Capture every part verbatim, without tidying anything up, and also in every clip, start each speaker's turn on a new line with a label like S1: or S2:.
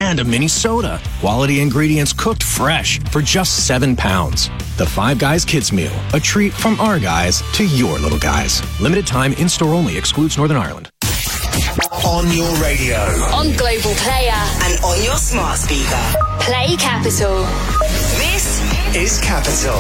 S1: and a mini soda. Quality ingredients cooked fresh for just seven pounds. The Five Guys Kids Meal, a treat from our guys to your little guys. Limited time, in-store only, excludes Northern Ireland.
S2: On your radio.
S3: On Global Player.
S2: And on your smart speaker.
S3: Play Capital.
S2: This is Capital.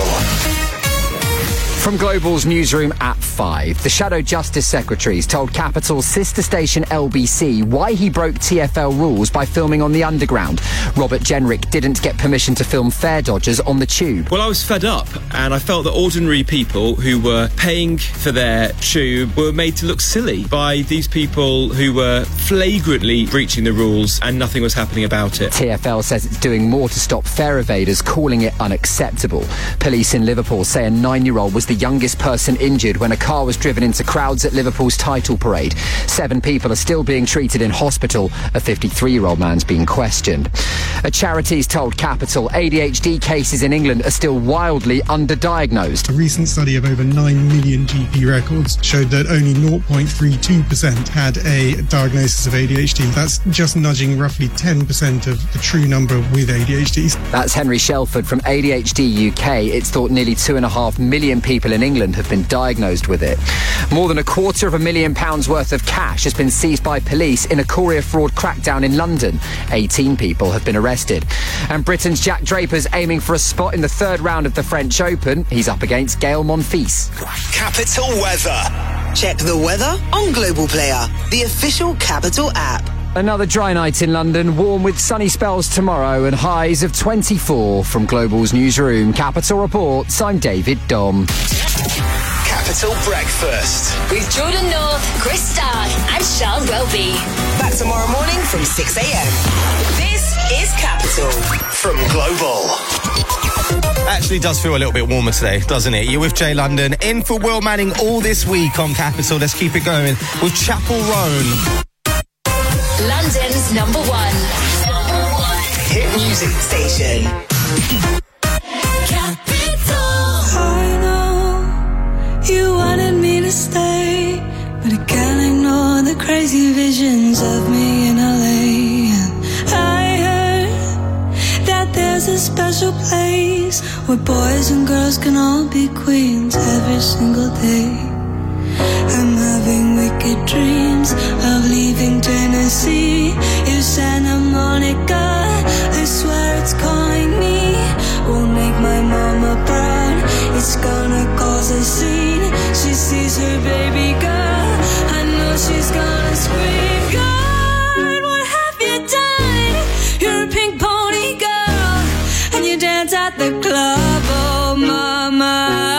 S4: From Global's newsroom at five, the Shadow Justice Secretaries told Capital's sister station L B C why he broke T F L rules by filming on the Underground. Robert Jenrick didn't get permission to film fare dodgers on the tube.
S5: Well, I was fed up, and I felt that ordinary people who were paying for their tube were made to look silly by these people who were flagrantly breaching the rules, and nothing was happening about it.
S4: T F L says it's doing more to stop fare evaders, calling it unacceptable. Police in Liverpool say a nine-year-old was the youngest person injured when a car was driven into crowds at Liverpool's title parade. Seven people are still being treated in hospital. A fifty-three-year-old man's being questioned. A charity's told Capital A D H D cases in England are still wildly underdiagnosed.
S6: A recent study of over nine million G P records showed that only zero point three two percent had a diagnosis of A D H D. That's just nudging roughly ten percent of the true number with A D H D.
S4: That's Henry Shelford from A D H D U K. It's thought nearly two and a half million people in England have been diagnosed with it. More than a quarter of a million pounds worth of cash has been seized by police in a courier fraud crackdown in London. eighteen people have been arrested. And Britain's Jack Draper's aiming for a spot in the third round of the French Open. He's up against Gael Monfils.
S2: Capital Weather. Check the weather on Global Player, the official Capital app.
S4: Another dry night in London, warm with sunny spells tomorrow and highs of twenty-four. From Global's newsroom, Capital Reports, I'm David Dom.
S2: Capital Breakfast.
S3: With Jordan North, Chris Stark and Charles Welby.
S2: Back tomorrow morning from six a.m. This is Capital from Global.
S7: Actually does feel a little bit warmer today, doesn't it? You're with Jay London, in for Will Manning all this week on Capital. Let's keep it going with Chapel Roan.
S3: London's number one. Number one.
S2: Hit music station.
S3: Capital.
S8: I know you wanted me to stay, but I can't ignore the crazy visions of me in L A. I heard that there's a special place where boys and girls can all be queens every single day. I'm having wicked dreams of leaving Tennessee. You Santa Monica, I swear it's calling me. Won't make my mama proud, it's gonna cause a scene. She sees her baby girl, I know she's gonna scream. God, what have you done? You're a pink pony girl, and you dance at the club. Oh mama,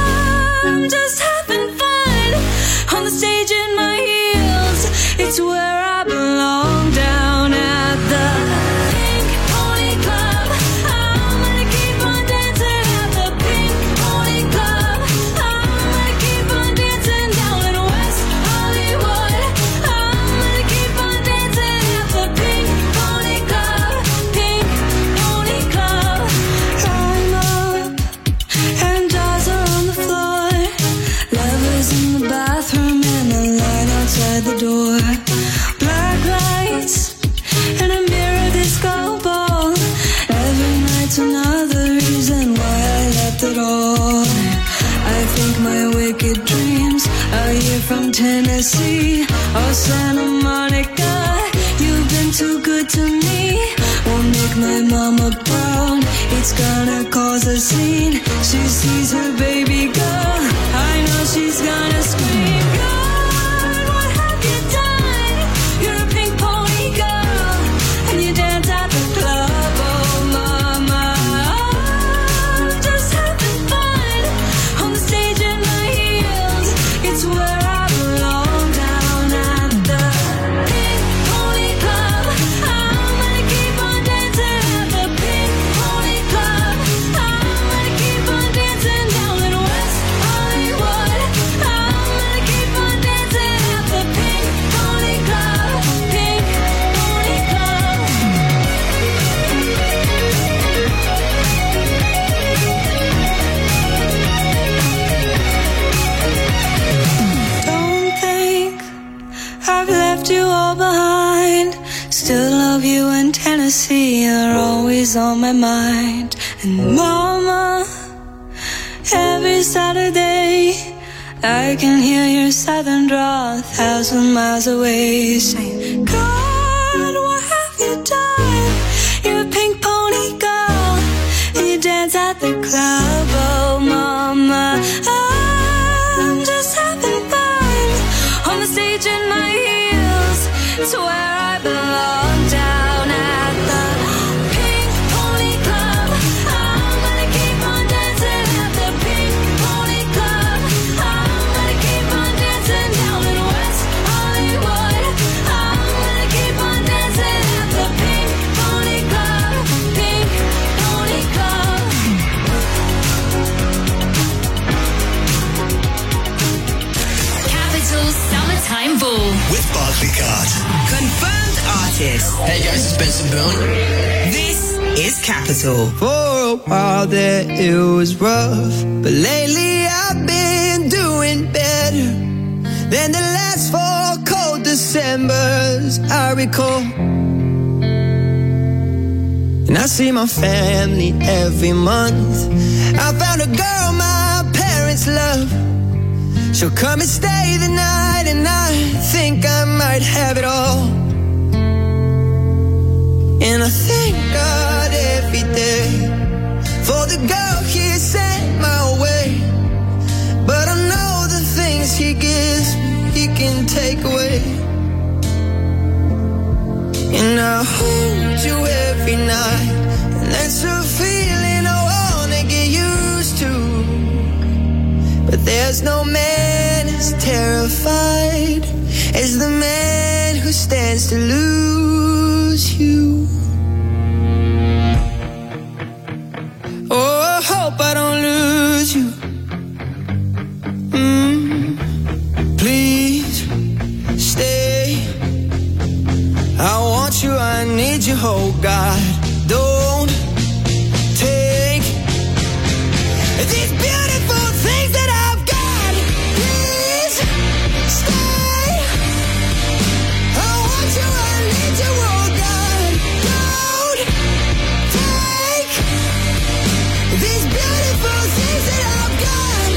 S8: I'm just having fun on the stage in my heels. It's where I belong, down at the Pink Pony Club. I'm gonna keep on dancing at the Pink Pony Club. I'm gonna keep on dancing down in West Hollywood. I'm gonna keep on dancing at the Pink Pony Club. Pink Pony Club. I'm up and jars are on the floor. Lovers in the bathroom and a line outside the door. Black lights and a mirror disco ball. Every night's another reason why I left it all. I think my wicked dreams are here from Tennessee or Santa Monica. You've been too good to me. Won't make my mama proud, it's gonna cause a scene. She sees her baby girl, I know she's gonna scream. God, what have you done? You're a pink pony girl, and you dance at the club. Oh mama, I'm just having fun on the stage in my heels. It's where I belong, down at the Pink Pony Club. I'm gonna keep on dancing at the Pink Pony Club. I'm gonna keep on dancing down in West Hollywood. I'm see, you're always on my mind. And mama, every Saturday I can hear your southern drawl a thousand miles away, saying, God, what have you done? You're a pink pony girl, you dance at the club. Oh mama, I'm just having fun on the stage in my heels. It's where I belong, down at the Pink Pony Club. I'm gonna keep on dancing at the Pink Pony Club. I'm gonna keep on dancing down in West Hollywood. I'm gonna keep on dancing at the Pink Pony Club. Pink Pony Club.
S3: Capital Summertime Ball
S2: with Barclaycard. Confirmed artist.
S9: Hey guys, it's Benson Boone.
S2: This is Capital.
S10: For a while there it was rough, but lately I've been doing better than the last four cold Decembers I recall. And I see my family every month. I found a girl my parents love. She'll come and stay the night, and I think I might have it all. And I thank God every day for the girl He sent my way. But I know the things He gives He can take away. And I hold you every night, and that's a feeling I wanna get used to. But there's no man as terrified as the man who stands to lose you. Oh, I hope I don't lose you. Mm, please stay. I want you, I need you, oh God. Don't take these beautiful things that I've got. Please stay. I want you, I need you, oh God. Don't take these beautiful things that I've got.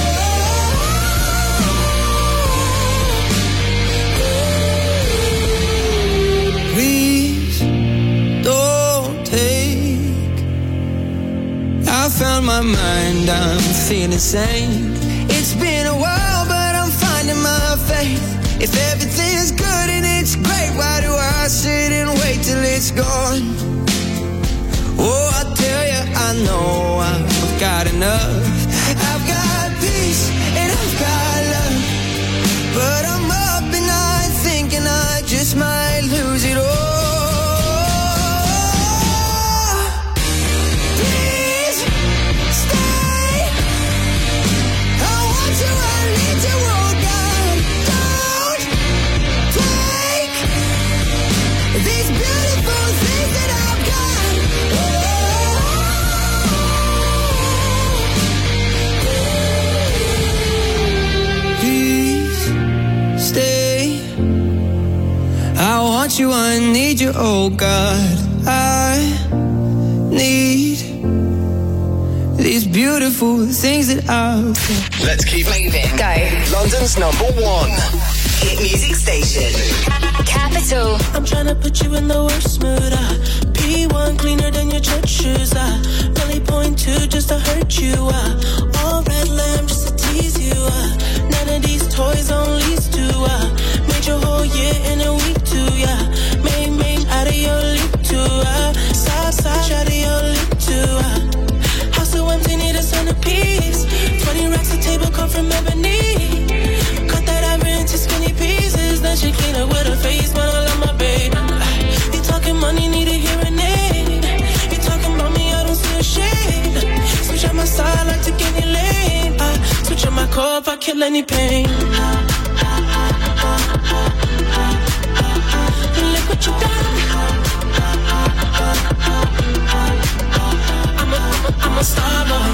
S10: Oh, please don't take. I found my mind, I'm feeling sane. It's been a while, but I'm finding my faith. If everything's good and it's great, why do I sit and wait till it's gone? Oh, I tell you, I know I've got enough. I've got peace and I've got love, but I'm up at night thinking I just might lose it all. Please stay. I want you, I need you, oh God. Don't take these beautiful things that I've got. Please stay. I want you, I need you, oh God. I need these beautiful things that I've got.
S2: Let's keep moving.
S3: Go.
S2: London's number one hit music station.
S3: Capital.
S11: I'm tryna put you in the worst mood. Uh, P one cleaner than your church shoes. Uh, really point two just to hurt you. Uh, all red lamb just to tease you. Uh, none of these toys on lease to. Uh, made your whole year in a week too. Yeah, made made out of your leap too. Uh, side side out of your leap too. Uh, house so empty, need a centerpiece. Twenty racks a table come from ebony. Cut that ivory into skinny pieces. Then she clean up with her face, but I love my baby. You talking money, need a hearing aid. You talking about me, I don't see a shade. Switch on my side, like to get any lane. I switch on my core if I kill any pain. Look what you done. I'm a, I'm a, I'm a star boy.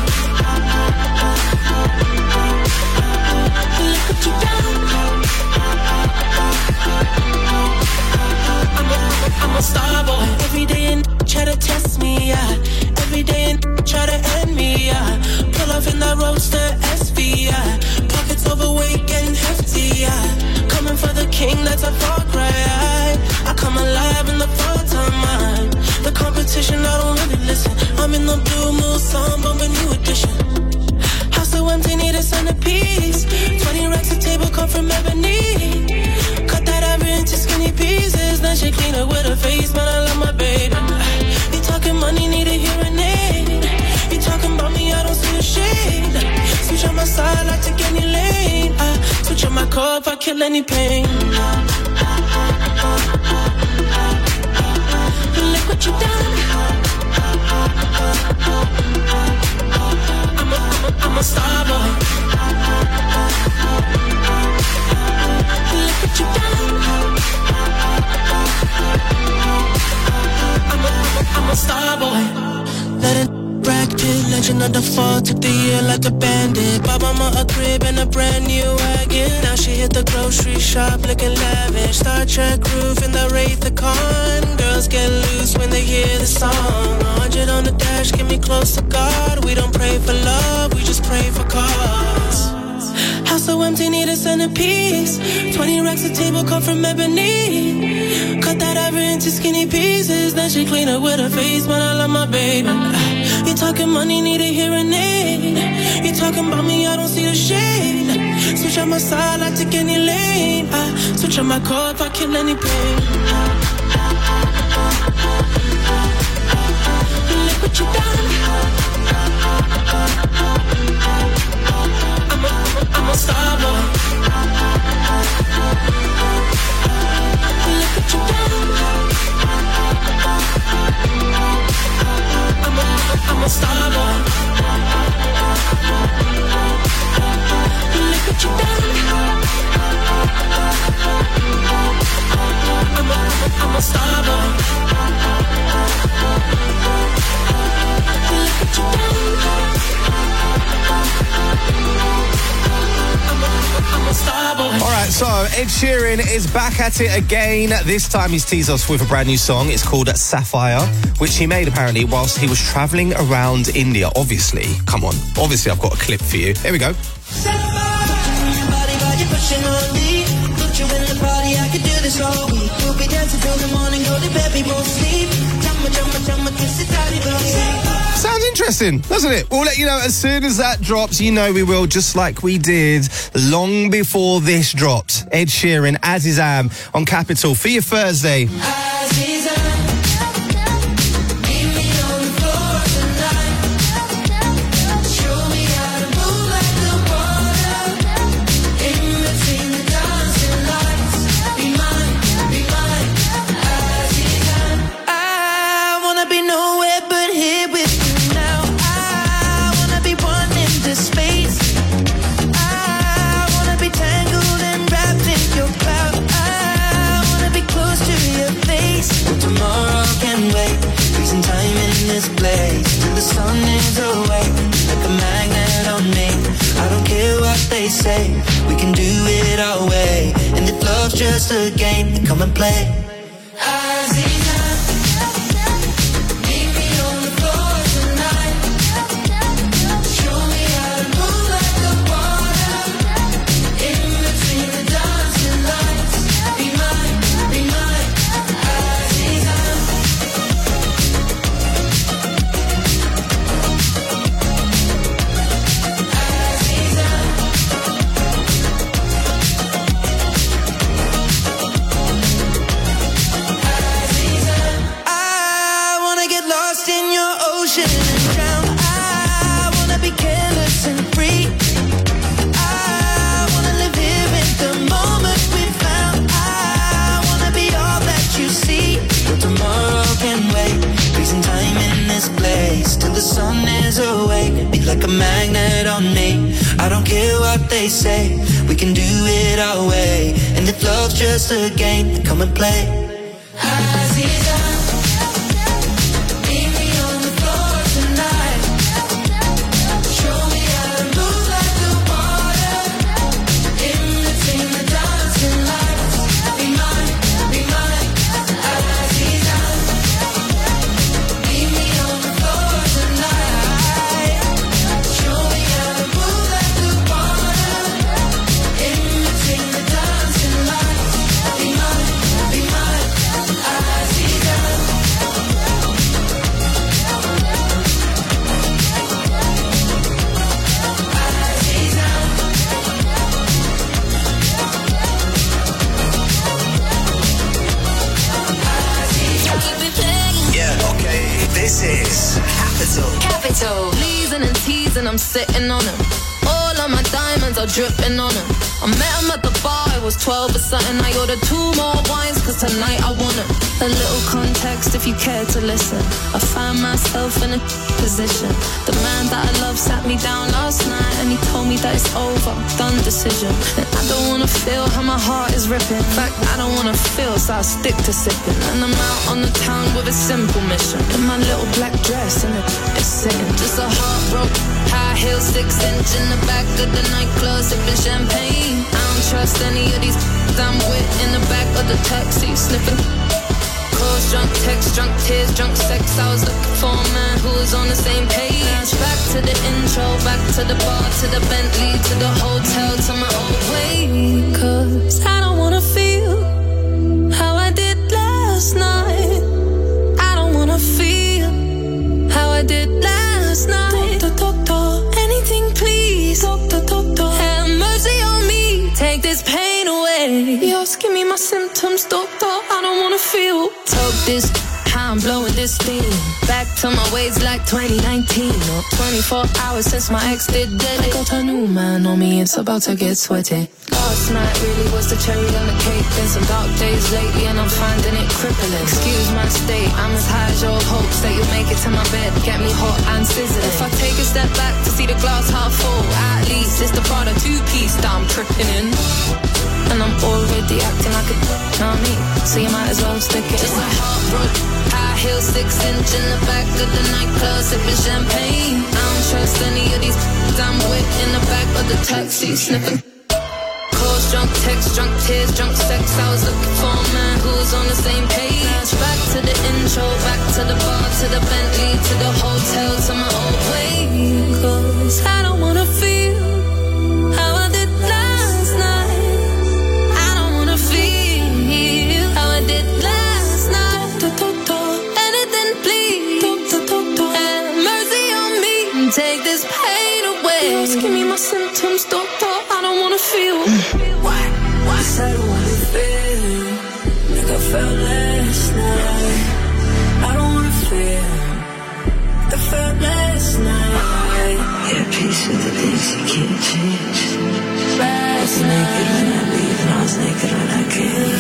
S11: Look what you done. I'm a, I'm a, I'm a star boy. Every day centerpiece. Twenty racks of table come from ebony. Cut that ever into skinny pieces. Then she clean up with her face, but I love my baby. You talking money, need a hearing aid. You talking about me, I don't see a shade. Switch on my side, I take any lane. I switch on my car if I kill any pain. Look what you done. I'm a, I'm a, I'm a star boy. Look what you done. I'm a, I'm a, I'm a star boy. Let it Brad Pitt, legend of the fall, took the year like a bandit. Bought mama a crib and a brand new wagon. Now she hit the grocery shop looking lavish. Star Trek roof in the Wraith the Con. Girls get loose when they hear the song. A hundred on the dash, get me close to God. We don't pray for love, we just pray for cause. House so empty, need a centerpiece. Twenty racks of table come from ebony. Cut that ever into skinny pieces. Then she clean up with her face, but I love my baby. You talking money, need a hearing aid. You talking about me, I don't see the shade. Switch on my side, I take any lane. I switch on my car if I kill any pain. Look what you done. I'm a, I'm a, I'm a star boy. Look what you done. I'm a, I'm a star boy. Look what you done. I'm a, I'm a star boy. Look what you done. I'm a, I'm a star boy.
S7: All right, so Ed Sheeran is back at it again. This time he's teased us with a brand new song. It's called Sapphire, which he made apparently whilst he was travelling around India. Obviously, come on, obviously I've got a clip for you. Here we go. Sounds interesting, doesn't it? We'll let you know as soon as that drops. You know we will, just like we did long before this dropped. Ed Sheeran, Azizam on Capital for your Thursday.
S10: Say we can do it our way, and if love's just a game, then come and play. Like a magnet on me. I don't care what they say, we can do it our way, and if love's just a game, then come and play.
S2: This is Capital.
S3: Capital.
S9: Pleasing and teasing, I'm sitting on him. All of my diamonds are dripping on him. I met him at the bar, it was twelve or something. I ordered two more wines, cause tonight I want him. A little context if you care to listen. I found myself in a position. The man that I love sat me down last night and he told me that it's over, done decision. And I don't wanna feel how my heart is ripping. In fact, I don't wanna feel, so I'll stick to sipping. And I'm out on the town with a simple mission. In my little black dress and it's sitting. Just a heartbroken high heel, six inch in the back of the nightclub, sipping champagne. I don't trust any of these I'm with in the back of the taxi, sniffing. Calls, drunk text, drunk tears, drunk sex. I was looking for a man who was on the same page. Back to the intro, back to the bar, to the Bentley, to the hotel, to my old way. Cause I don't wanna feel how I did last night. I don't wanna feel how I did last night. Anything please, have mercy on me, take this pain away. You're asking me my symptoms, doctor, I don't wanna feel. Talk this, how I'm blowing this steam. Back to my ways like twenty nineteen. Or twenty-four hours since my ex did dead. I got a new man on me, it's about to get sweaty. Last night really was the cherry on the cake. Been some dark days lately and I'm finding it crippling. Excuse my state, I'm as high as your hopes that you'll make it to my bed, get me hot and sizzling. If I take a step back to see the glass half full, at least it's the Prada two-piece that I'm tripping in. And I'm already acting like a know what I mean? So you might as well stick it. Just a heartbroken high heel, six inch in the back of the nightclub, sipping champagne. I don't trust any of these I'm with in the back of the taxi, sniffing. Calls, drunk text, drunk tears, drunk sex. I was looking for a man who was on the same page. Back to the intro, back to the bar, to the Bentley, to the hotel, to my old way. Cause I don't wanna feel how I did last night. I don't wanna feel how I did last night. Anything please, have mercy on me, take this pain away. You're asking me my symptoms, doctor, I don't wanna feel.
S8: What? What? I don't wanna feel like I felt last night. I don't wanna feel like I felt last night. Yeah, peace with the things you can't change. Last night, naked when I leave and I was naked when I came.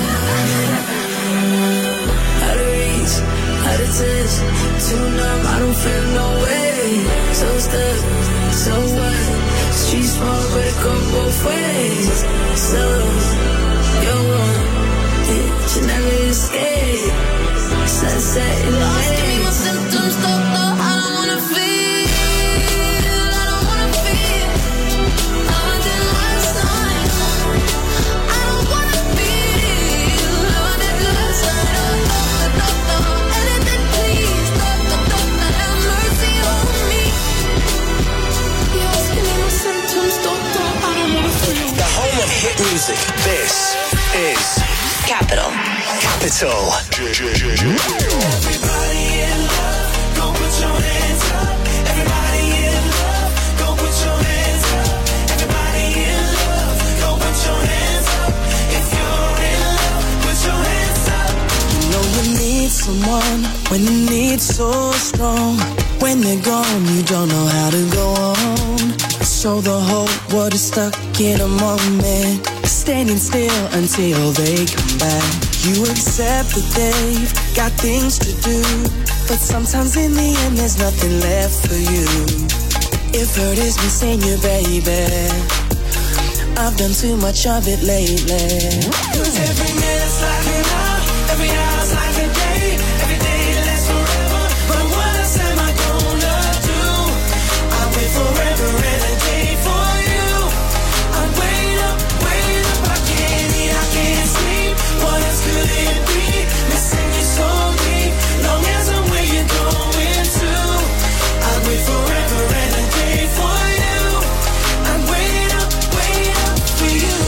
S8: Out of reach, out of touch, too numb, I don't feel no way. So stuck, so what? Streets small, but it go both ways. So, you're wrong, it should never escape. Sunset in the
S9: Lost, give me my symptoms, doctor, I don't wanna feel. I don't wanna feel how I did last night. I don't wanna feel how I did last night. Doctor, doctor, anything please. Doctor, doctor, have mercy on me. You're asking me my symptoms, doctor, I don't wanna feel.
S2: The home of hit music. This is
S3: Capital.
S2: Capital.
S10: Everybody in love, go put your hands up. Everybody in love, go put your hands up. Everybody in love, go put your hands up. If you're in love, put your hands up.
S11: You know you need someone when the need's so strong. When they're gone, you don't know how to go on. So the whole world is stuck in a moment, standing still until they come back. You accept that they've got things to do, but sometimes in the end there's nothing left for you. If hurt is missing you, baby, I've done too much of it lately.
S10: Cause every minute's like an hour, every hour's like a day, every day lasts forever. But what else am I gonna do? I wait forever and a day for you. I wait up, wait up, I can't eat, I can't sleep. What else could it be? Missing you so deep. Long as I'm where you're going to, I wait forever and a day for you. I wait up, wait up for you.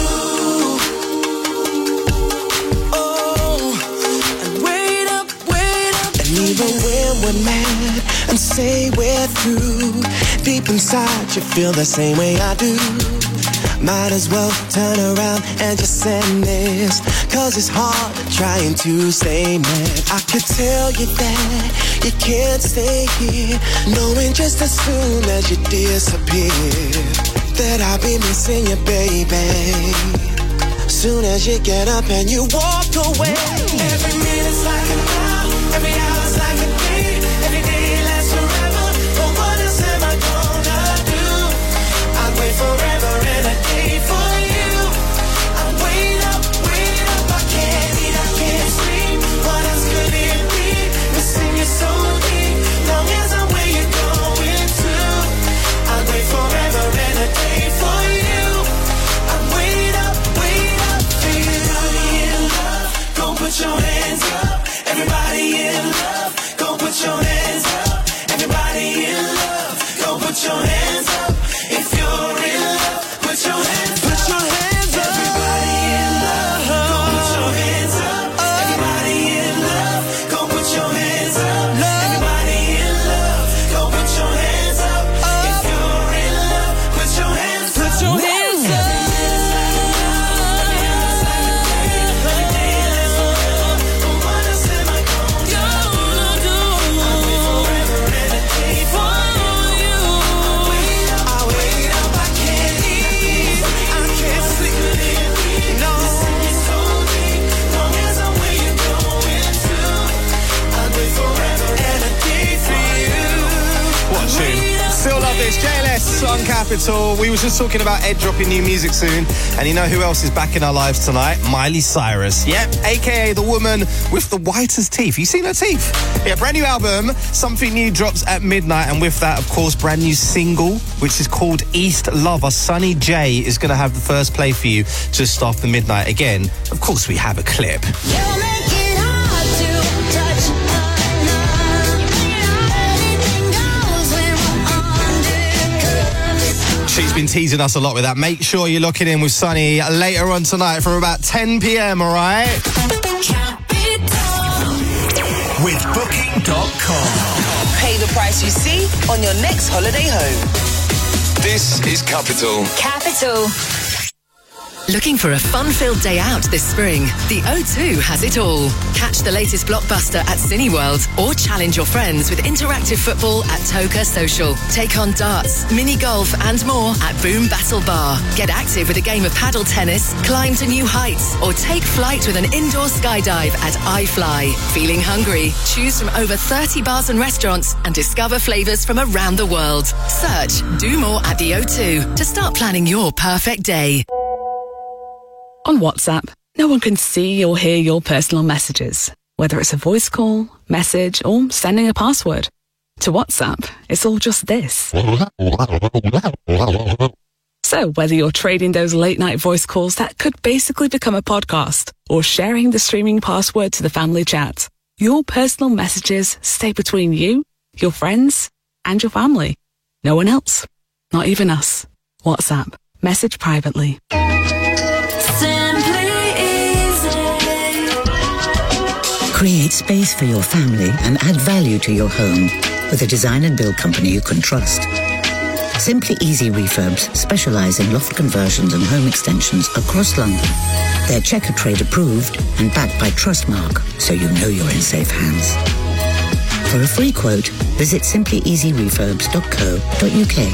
S11: Oh, and wait up, wait up. And even when we're mad and say we're through, deep inside you feel the same way I do.
S10: Might as well turn around and just send this, cause it's hard trying to stay mad. I could tell you that you can't stay here, knowing just as soon as you disappear that I'll be missing you, baby. Soon as you get up and you walk away. Every minute's like an hour, every hour's like a day, every day lasts forever, but what else am I gonna do? I'll wait forever and a day for you. I'll wait up, wait up, I can't eat, I can't sleep. What else could it be? Missing you so deep, long as I'm where you're going to. I'll wait forever and a day for you. I'll wait up, wait up for you. Everybody in love, go put your hands up. Everybody in love, go put your hands up. Everybody in love, go put your hands up. If you're in love, put your hands up. Put your hands up. Everybody in love, go put your hands up. Everybody in love, go put your hands up. Everybody in love, go put your hands up. If you're in love, put your hands up. Put your hands up.
S7: Still love this. J L S on Capital. We were just talking about Ed dropping new music soon, and you know who else is back in our lives tonight? Miley Cyrus. Yep, a k a the woman with the whitest teeth. You seen her teeth? Yeah, brand new album, Something New, drops at midnight, and with that, of course, brand new single, which is called East Lover. Sunny J is going to have the first play for you just after midnight. Again, of course, we have a clip. She's been teasing us a lot with that. Make sure you're looking in with Sunny later on tonight from about ten p.m, all right?
S12: With Booking dot com.
S2: Pay the price you see on your next holiday home.
S12: This is Capital.
S13: Capital. Looking for a fun-filled day out this spring? The O two has it all. Catch the latest blockbuster at Cineworld or challenge your friends with interactive football at Toka Social. Take on darts, mini golf and more at Boom Battle Bar. Get active with a game of paddle tennis, climb to new heights or take flight with an indoor skydive at iFly. Feeling hungry? Choose from over thirty bars and restaurants and discover flavours from around the world. Search Do More at the O two to start planning your perfect day.
S14: On WhatsApp, no one can see or hear your personal messages, whether it's a voice call, message, or sending a password. To WhatsApp, it's all just this. So whether you're trading those late-night voice calls that could basically become a podcast, or sharing the streaming password to the family chat, your personal messages stay between you, your friends, and your family. No one else. Not even us. WhatsApp. Message privately.
S15: Create space for your family and add value to your home with a design and build company you can trust. Simply Easy Refurbs specialise in loft conversions and home extensions across London. They're Checker Trade approved and backed by Trustmark, so you know you're in safe hands. For a free quote, visit simply easy refurbs dot co dot uk.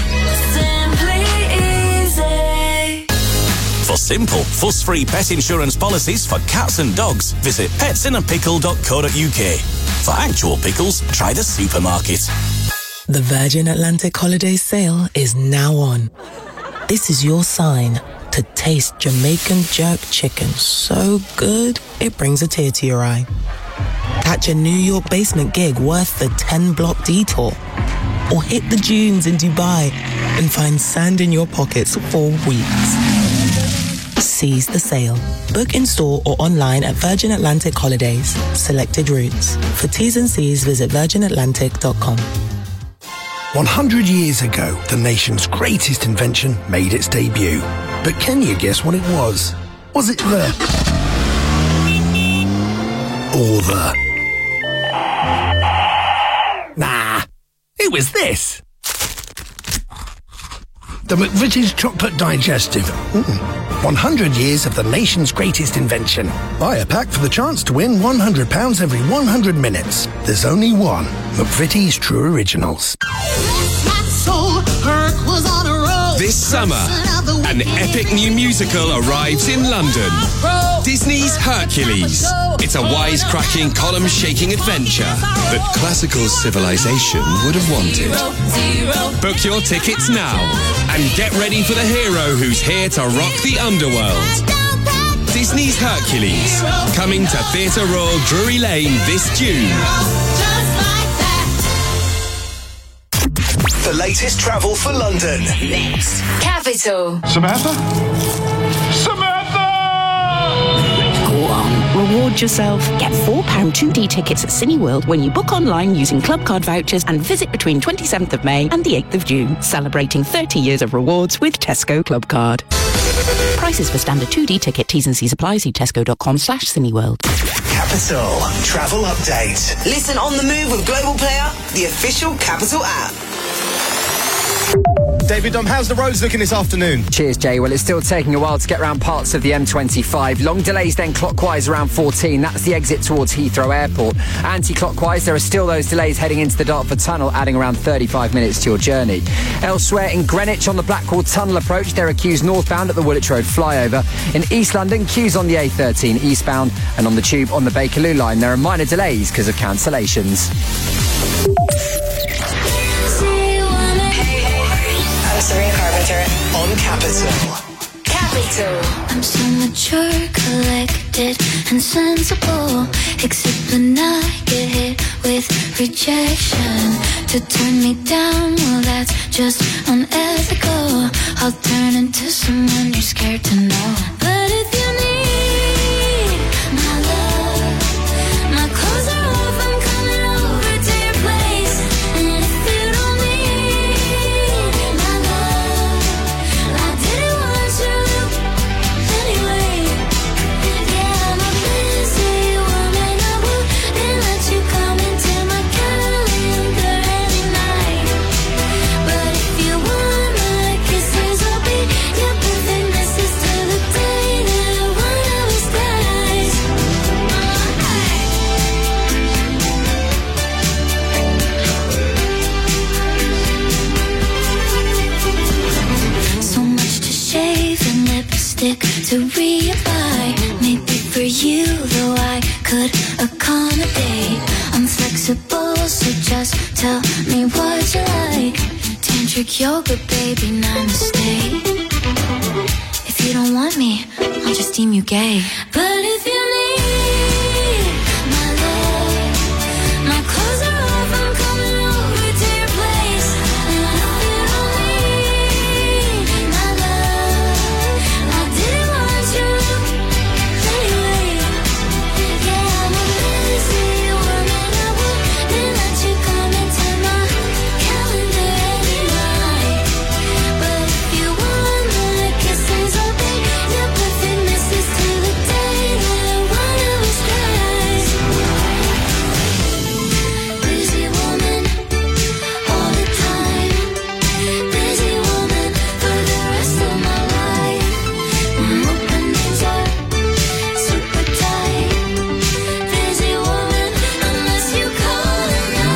S16: For simple, fuss-free pet insurance policies for cats and dogs, visit pets in a pickle dot co dot uk. For actual pickles, try the supermarket.
S17: The Virgin Atlantic Holidays sale is now on. This is your sign to taste Jamaican jerk chicken so good it brings a tear to your eye. Catch a New York basement gig worth the ten-block detour. Or hit the dunes in Dubai and find sand in your pockets for weeks. Seize the sale. Book in store or online at Virgin Atlantic Holidays. Selected routes. For T's and C's, visit virgin atlantic dot com.
S12: one hundred years ago, the nation's greatest invention made its debut. But can you guess what it was? Was it the... or the... Nah, it was this. The McVitie's Chocolate Digestive. Mm. one hundred years of the nation's greatest invention. Buy a pack for the chance to win one hundred pounds every one hundred minutes. There's only one. McVitie's True Originals.
S18: This summer, an epic new musical arrives in London. Disney's Hercules. It's a wisecracking, column-shaking adventure that classical civilization would have wanted. Book your tickets now and get ready for the hero who's here to rock the underworld. Disney's Hercules, coming to Theatre Royal Drury Lane this June.
S2: The latest travel for London.
S3: Next, Capital.
S19: Samantha? Samantha!
S20: Go on, reward yourself. Get four pound two D tickets at Cineworld when you book online using club card vouchers and visit between twenty-seventh of May and the eighth of June. Celebrating thirty years of rewards with Tesco Club Card. Prices for standard two D ticket, T's and C's apply. See tesco.com slash Cineworld.
S2: Capital Travel Update. Listen on the move with Global Player, the official Capital app.
S7: David, um, how's the roads looking this afternoon?
S4: Cheers, Jay. Well, it's still taking a while to get around parts of the M twenty-five. Long delays then clockwise around fourteen. That's the exit towards Heathrow Airport. Anti-clockwise, there are still those delays heading into the Dartford Tunnel, adding around thirty-five minutes to your journey. Elsewhere in Greenwich, on the Blackwall Tunnel approach, there are queues northbound at the Woolwich Road flyover. In East London, queues on the A thirteen eastbound, and on the Tube on the Bakerloo line, there are minor delays because of cancellations.
S3: Serena Carpenter
S2: on Capital.
S3: Capital.
S8: I'm so mature, collected, and sensible. Except when I get hit with rejection. To turn me down, well, that's just unethical. I'll turn into someone you're scared to know. But if you need my love, my clothes are off, I'm coming over to your place. And if you don't need my love, I didn't want you anyway. Yeah, I'm a busy woman, I wouldn't let you come into my calendar any night. But if you want my kisses, I'll be your perfect missus till the day that one of us dies. So much to shave and lipstick to reapply. Maybe for you, though, I could accommodate. I'm flexible, so just tell me what you like. Tantric yoga, baby, namaste. If you don't want me, I'll just deem you gay. But if you need my love, my clothes are off, I'm coming over to your place. And if you don't need my love, I didn't want you anyway. Yeah, I'm a busy woman, I wouldn't let you come into my calendar any night. But if you want my kisses, I'll be your perfect missus till the day that one of us dies. Busy woman, all the time. Busy woman for the rest of my life. I'm openings are super tight. Busy woman, unless you call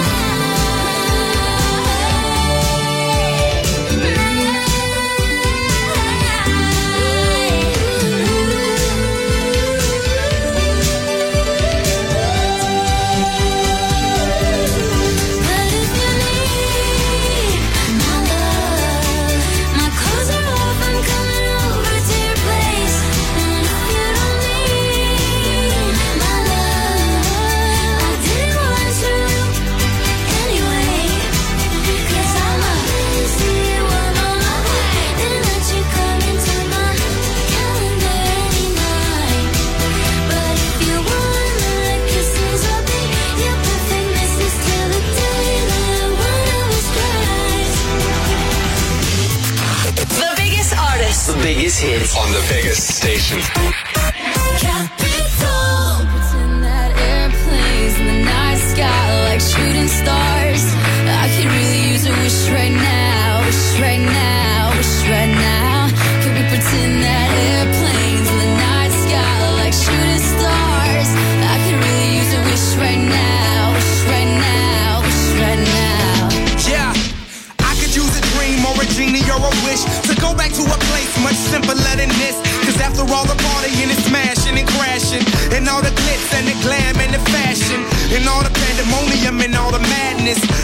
S8: my clothes are off, I'm coming over to your place. And if you don't need my love, I didn't want you anyway. 'Cause I'm a busy woman, I wouldn't let you come into my calendar any night. But if you want my kisses, I'll be your perfect missus till the day that one of us dies.
S3: The biggest artists.
S2: The biggest hits on the biggest station.
S8: Capital. Pretend that airplanes in the night sky like shooting stars. I could really use a wish right now, wish right now, wish right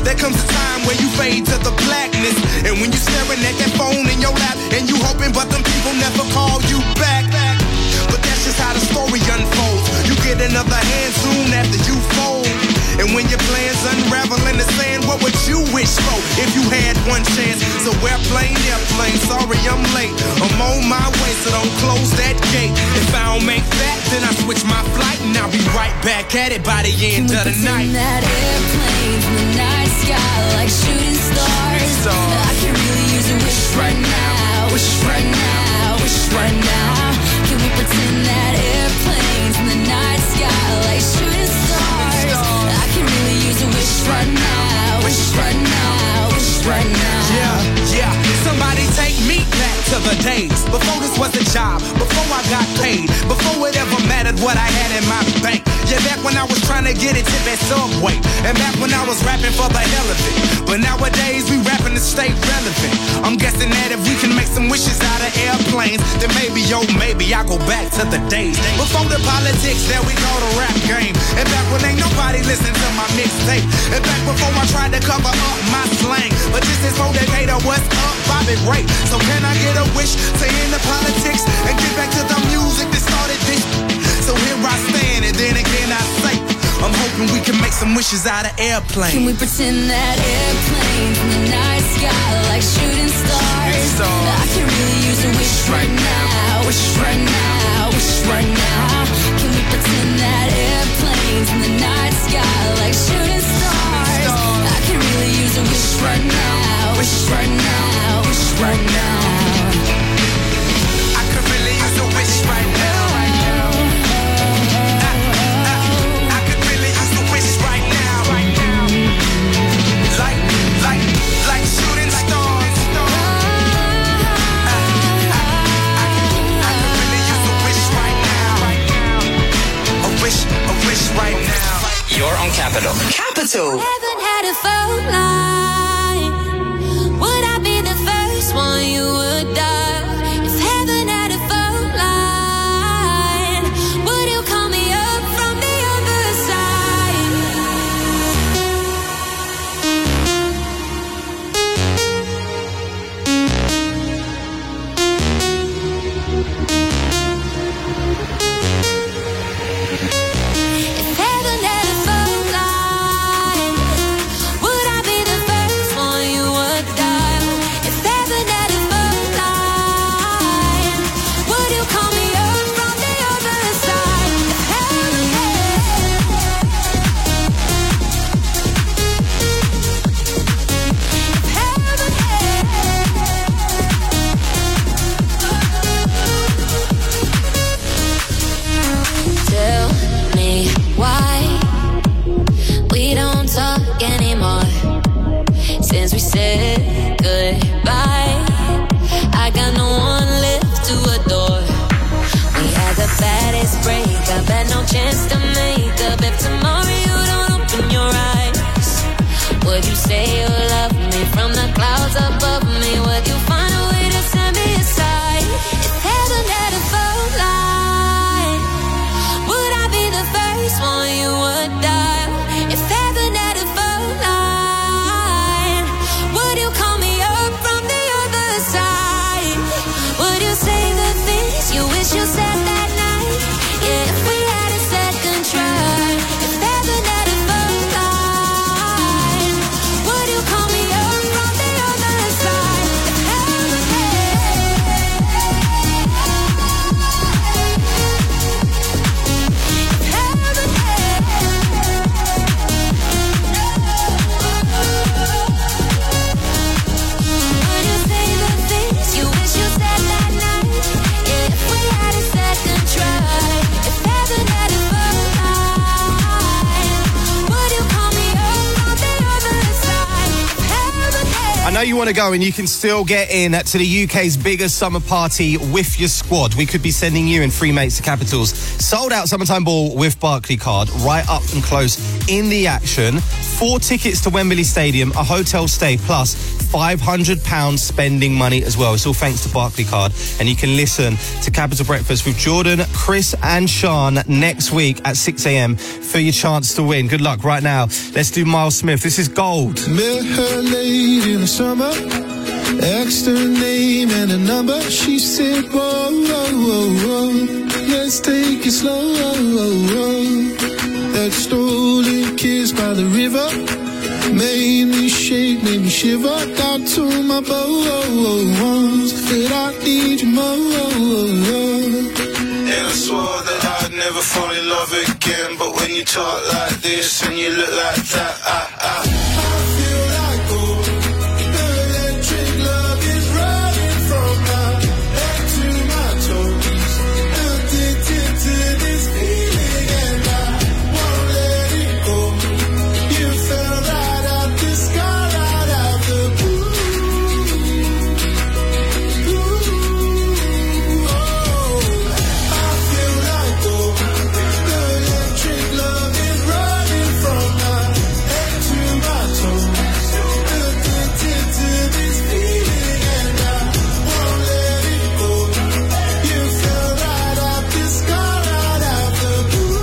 S21: there comes a time where you fade to the blackness. And when you staring at that phone in your lap, and you hoping but them people never call you back. But that's just how the story unfolds. You get another hand soon after you fold. And when your plans unravel in the sand, what would you wish for if you had one chance? So airplane, airplane, sorry I'm late. I'm on my way, so don't close that gate. If I don't make that, then I switch my flight, and I'll be right back at it by the end of the night.
S8: That airplane from the night sky like shooting stars. I can really use a wish right now, wish right now, wish right now. Can we pretend that airplane from the night sky like shooting stars? I can really use a wish right now, wish right now, wish right now.
S21: Yeah, yeah. Somebody take me back to the days before this was a job, before I got paid, before it ever mattered what I had in my bank. Yeah, back when I was trying to get a tip at Subway, and back when I was rapping for the hell of it. But nowadays we rapping to stay relevant. I'm guessing that if we can make some wishes out of airplanes, then maybe, yo, maybe I'll go back to the days before the politics that we call the rap game. And back when ain't nobody listened to my mixtape. And back before I tried to cover up my slang. But this is for Decatur, what's up, Bobby Ray? So can I get a wish to end the politics and get back to the music that started this? So here I stand, and then again I say, I'm hoping we can make some wishes out of airplanes.
S8: Can we pretend that airplane from the night sky like shooting stars? I can really use a wish right now, wish right now, wish right now. Can we pretend that airplane from the night sky like shooting stars? I can really use a wish right now, wish right now, wish right now.
S21: I could really use a wish right now.
S2: Right now.
S22: You're on Capital.
S2: Capital.
S8: Haven't had a phone line. Would I be the first one you would dial? If heaven had a phone line, would you call me up from the other side? If heaven had a phone line, would I be the first one you would dial? If heaven had a phone line, would you call me up from the other side? If heaven Tell me why we don't talk anymore. Since we said goodbye, I got no one left to adore. We had the baddest breakup, had no chance to make up. If tomorrow you don't open your eyes, would you say you love me from the clouds above me? Would you find a way to send me aside? If heaven had a phone line, would I be the first one you would dial? If heaven had a phone line, would you call me up from the other side? Would you say the things you wish you said that night? Yeah, if we had a second try. If heaven had a phone line, would you call me up from the other side? If heaven Would you say the things you wish you said that night? Yeah, if we had a second try. If heaven had a phone line, would you call me up from the other side? If heaven had
S7: I know you want to go, and you can still get in to the U K's biggest summer party with your squad. We could be sending you and three mates to Capitals. Sold out summertime ball with Barclaycard, right up and close in the action. Four tickets to Wembley Stadium, a hotel stay, plus five hundred pounds spending money as well. It's all thanks to Barclaycard. And you can listen to Capital Breakfast with Jordan, Chris and Sean next week at six a.m. for your chance to win. Good luck right now. Let's do Miles Smith. This is Gold.
S1: Met her late in the summer, asked her name and a number. She said, whoa, whoa, whoa, whoa, let's take it slow. That stolen kiss by the river made me shake, made me shiver. Got to my bones, said I need you more. And I swore that I'd never fall in love again. But when you talk like this and you look like that, I, I, I feel like gold. The electric love is running from my head to my toes. Addicted to this feeling and I won't let it go. You fell right out the sky, right out the blue. Ooh, oh, I feel like gold. The electric love is running from my head to my toes. Addicted to this feeling and I won't let it go. You fell right out the sky, right out the blue.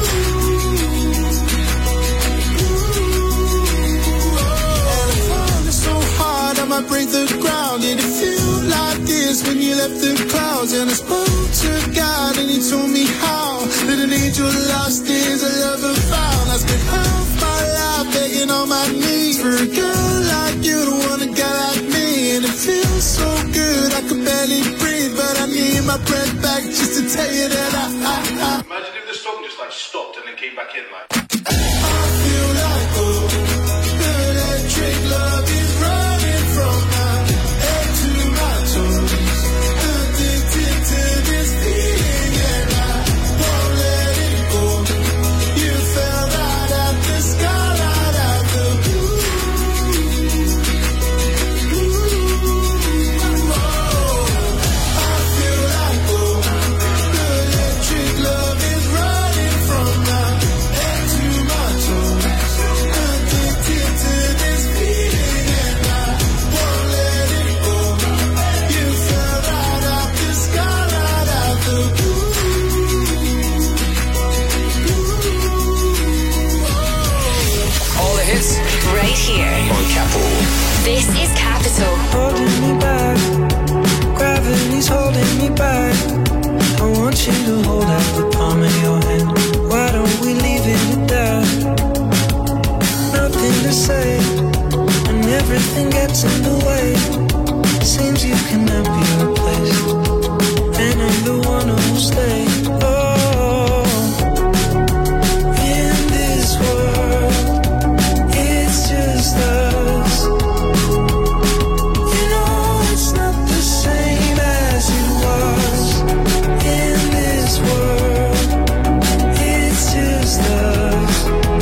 S1: And I'm falling so hard I might break the ground. Did it feel like this when you left the clouds? And I spoke to God and he told me how that an angel lost is a lover found. I spent half my life begging on my knees for a girl like you to want a guy like me. And it feels so good I could barely breathe, but I need my breath back just to tell you that I, I, I
S22: Imagine if the song just like stopped and then came back in like.
S1: I feel like gold. The electric love is running from my head to my toes. Addicted to this feeling and I won't let it go. You fell right out the sky, right out the blue. Ooh, oh, I feel like gold. The electric love is running from my head to my toes. Addicted to this feeling and I won't let it go. You fell right out the sky, right out the blue.
S3: All the hits right here
S18: on Capital.
S3: This is Capital.
S8: Holding me back, gravity's holding me back. I want you to hold out the palm of your hand. Why don't we leave it at that? Nothing to say, and everything gets in the way. Seems you cannot be replaced, and I'm the one who'll stay. Oh, in this world, it's just us. You know it's not the same as it was. In this world, it's just us.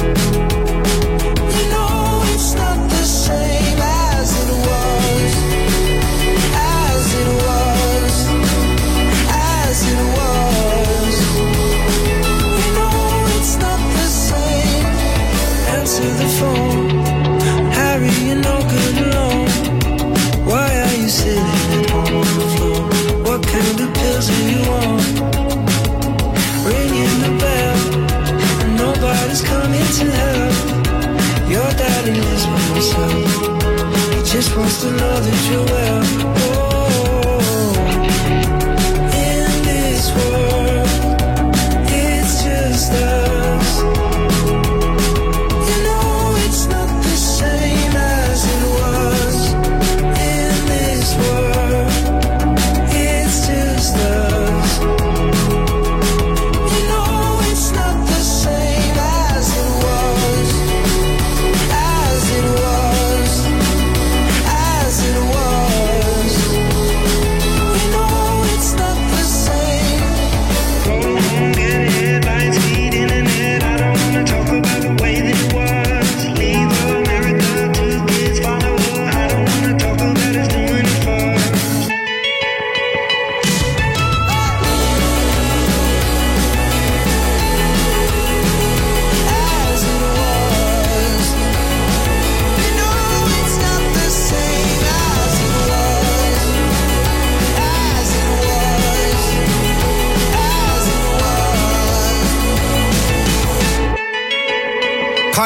S8: You know it's not the same as it was. As it was. As it was. You know it's not the same. Answer the phone. Harry, you're no good alone. Why are you sitting at home on the floor? What kind of pills are you on? Ringing the bell, and nobody's coming to help. Your daddy lives by himself. He just wants to know that you're well. Oh, in this world, it's just us. You know it's not the same as it was. In this world, it's just us. You know it's not the same as it was. As it was. As it was.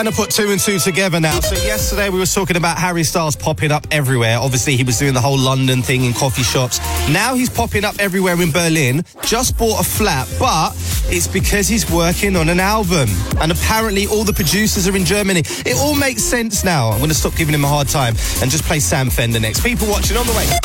S7: starting to put two and two together now. So yesterday we were talking about Harry Styles popping up everywhere. Obviously he was doing the whole London thing in coffee shops. Now he's popping up everywhere in Berlin. Just bought a flat, but it's because he's working on an album. And apparently all the producers are in Germany. It all makes sense now. I'm going to stop giving him a hard time and just play Sam Fender next. People watching on the way.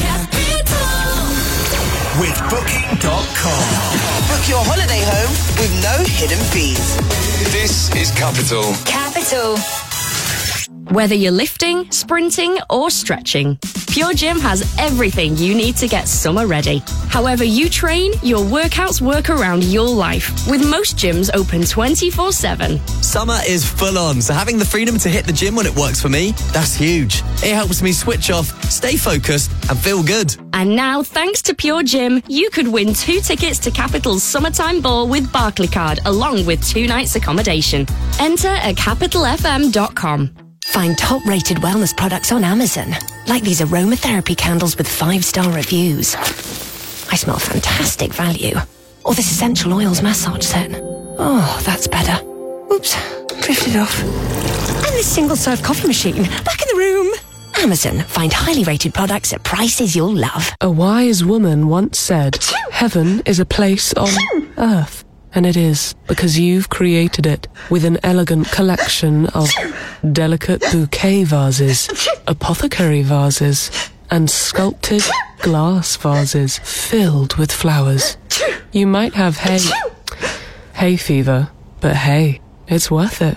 S2: With Booking dot com. Book your holiday home with no hidden fees.
S18: This is Capital.
S3: Capital. Whether you're lifting, sprinting, or stretching, Pure Gym has everything you need to get summer ready. However you train, your workouts work around your life, with most gyms open twenty-four seven.
S5: Summer is full on, so having the freedom to hit the gym when it works for me, that's huge. It helps me switch off, stay focused, and feel good.
S3: And now, thanks to Pure Gym, you could win two tickets to Capital's Summertime Ball with Barclaycard, along with two nights accommodation. Enter at capital f m dot com.
S6: Find top-rated wellness products on Amazon, like these aromatherapy candles with five-star reviews. I smell fantastic value. Or this essential oils massage set. Oh, that's better. Oops, drifted off. And this single-serve coffee machine, back in the room. Amazon, find highly rated products at prices you'll love.
S23: A wise woman once said, heaven is a place on earth. And it is, because you've created it with an elegant collection of delicate bouquet vases, apothecary vases, and sculpted glass vases filled with flowers. You might have hay, hay fever, but hey, it's worth it.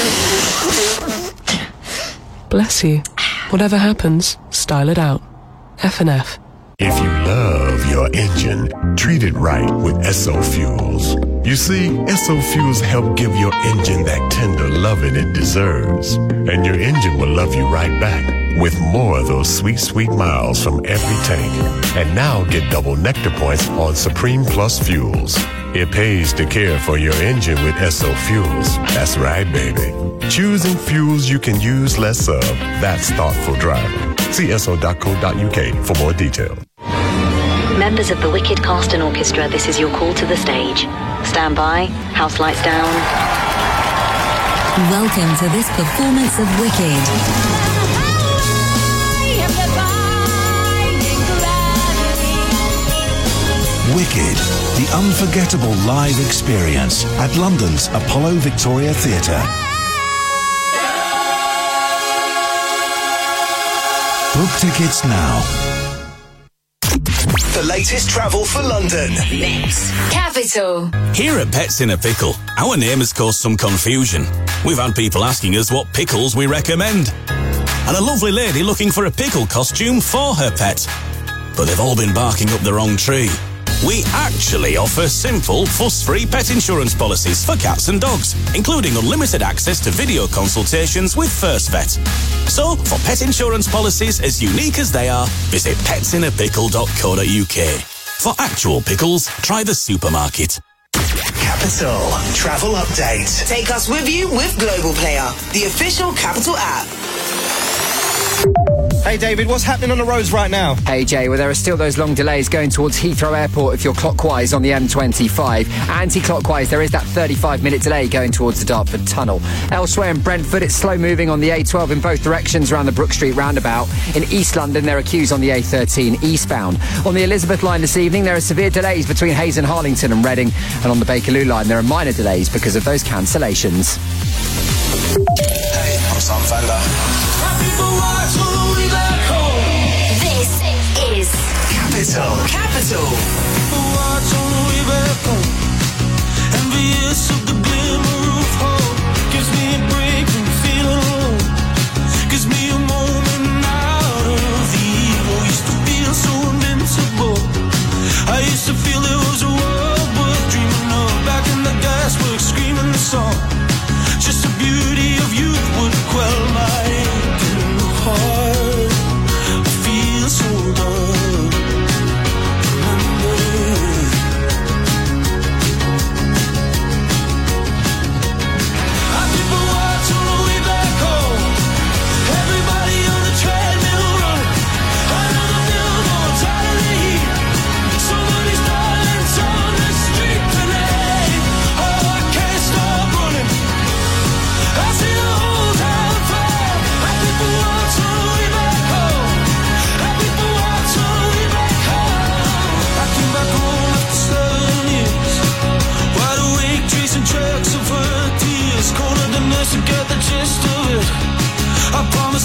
S23: Bless you. Whatever happens, style it out. F and F.
S24: If you love your engine, treat it right with Esso Fuels. You see, Esso Fuels help give your engine that tender loving it deserves. And your engine will love you right back with more of those sweet, sweet miles from every tank. And now get double Nectar points on Supreme Plus Fuels. It pays to care for your engine with Esso Fuels. That's right, baby. Choosing fuels you can use less of. That's thoughtful driving. See esso dot co dot u k for more detail.
S25: Members of the Wicked Cast and Orchestra, this is your call to the stage. Stand by, house lights down.
S26: Welcome to this performance of Wicked.
S27: Wicked, the unforgettable live experience at London's Apollo Victoria Theatre. Book tickets now.
S2: The latest travel for London.
S3: Next. Capital.
S16: Here at Pets in a Pickle, our name has caused some confusion. We've had people asking us what pickles we recommend. And a lovely lady looking for a pickle costume for her pet. But they've all been barking up the wrong tree. We actually offer simple, fuss-free pet insurance policies for cats and dogs, including unlimited access to video consultations with First Vet. So, for pet insurance policies as unique as they are, visit pets in a pickle dot co dot u k. For actual pickles, try the supermarket.
S2: Capital Travel Update. Take us with you with Global Player, the official Capital app.
S7: Hey David, what's happening on the roads right now?
S4: Hey Jay, well there are still those long delays going towards Heathrow Airport if you're clockwise on the M twenty-five. Anti-clockwise, there is that thirty-five minute delay going towards the Dartford Tunnel. Elsewhere in Brentford, it's slow moving on the A twelve in both directions around the Brook Street roundabout. In East London, there are queues on the A thirteen eastbound. On the Elizabeth line this evening, there are severe delays between Hayes and Harlington and Reading. And on the Bakerloo line, there are minor delays because of those cancellations.
S2: Hey, I'm Sam Fender.
S3: This is
S2: Capital. Capital.
S11: Watch on the way back home. Envious of the glimmer of hope. Gives me a break from feeling alone. Gives me a moment out of the evil. Used to feel so invincible. I used to feel there was a world worth dreaming of. Back in the gasworks, screaming the song. Just the beauty of youth would quell my aching heart. I feel so done. Remember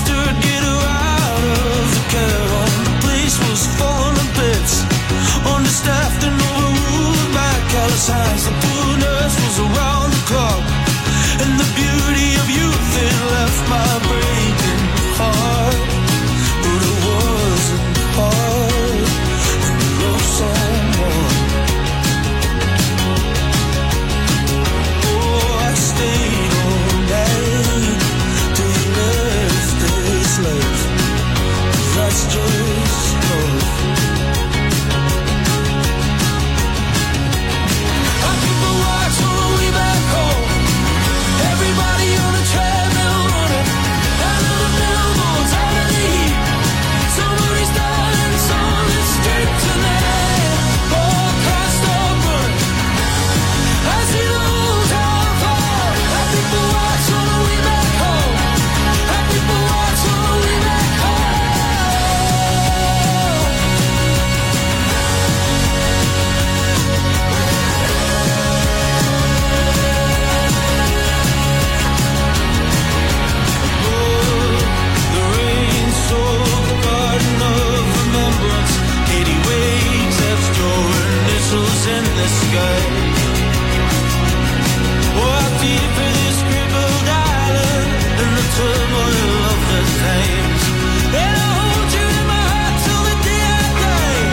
S11: sister, get her out of the care home. The place was falling to bits, understaffed and overruled by callous hands. The poor nurse was around the clock, and the beauty of youth, it left my breaking heart. But it wasn't hard when you love someone. Oh, I stayed all night till you left this life. That's just love. I keep a watch on the way back home. Everybody on the treadmill running, out of the billboards, out of the heat. Somebody's dying, on the street tonight. Oh, can't stop running. I see the whole town fall. I keep a watch on the way back home. I keep a watch on the way back home. The rain soaked garden of remembrance. eighty waves etched your initials in the sky. Walk deep in this crippled island in the turmoil of the times. And I'll hold you in my heart till the day I die.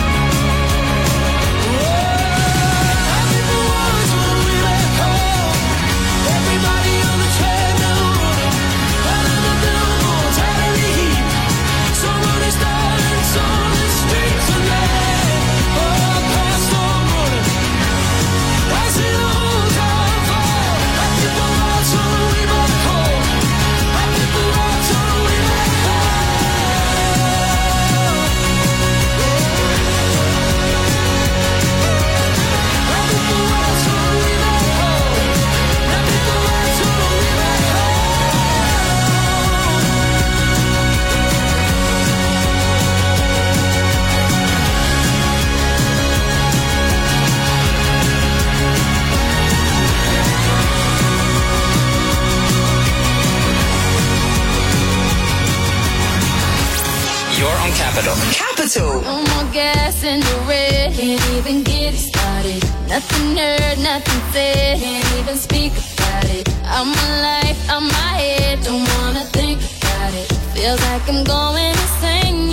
S11: I keep a watch on the way back home. Everybody on the treadmill running, out of the billboards, out of the heat. Somebody's dying, on the street tonight. Oh, I can't stop running. I see the whole town fall. I keep a watch on the way back home. I keep a watch on the way back home. I keep a watch on the way back home. I keep a watch on the way back
S2: You're on Capital. Capital.
S9: No more gas in the red, can't even get it started. Nothing heard, nothing said, can't even speak about it. I'm alive, I'm my head, don't wanna think about it. Feels like I'm going insane,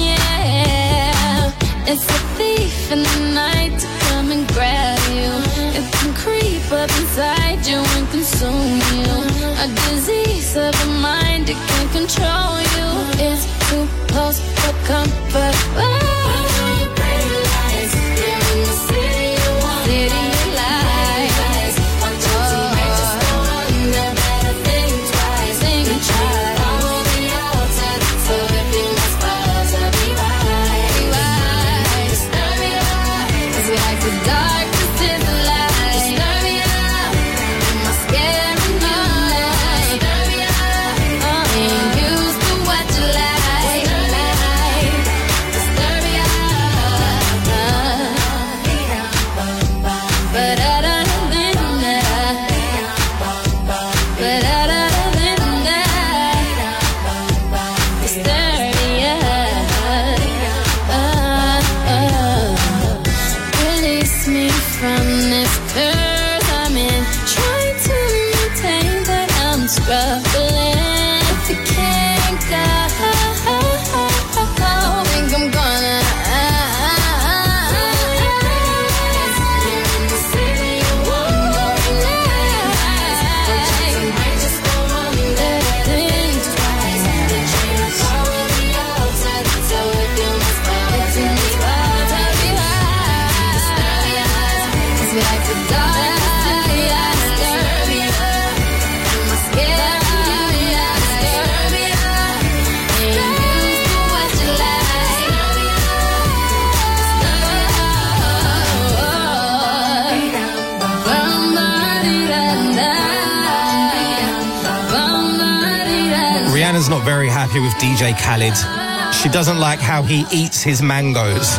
S9: yeah. It's a thief in the night to come and grab you. It can creep up inside you and consume you. A disease of the mind, it can control you. It's too close for comfort. Oh.
S7: Rihanna's not very happy with D J Khaled She doesn't like how he eats his mangoes.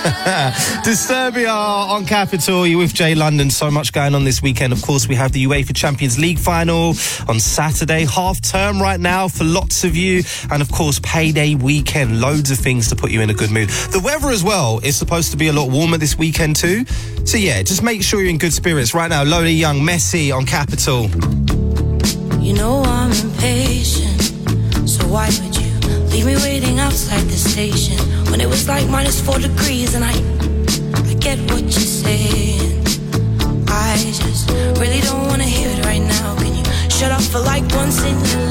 S7: Disturbia on Capital. You with Jay London. So much going on this weekend. Of course, we have the UEFA Champions League final on Saturday. Half term right now for lots of you. And of course, payday weekend. Loads of things to put you in a good mood. The weather as well is supposed to be a lot warmer this weekend too. So yeah, just make sure you're in good spirits. Right now, Lola Young, Messi on Capital.
S8: You know I'm impatient, so why would you leave me waiting outside the station when it was like minus four degrees? And I, I get what you're saying. I just really don't want to hear it right now. Can you shut up for like once in your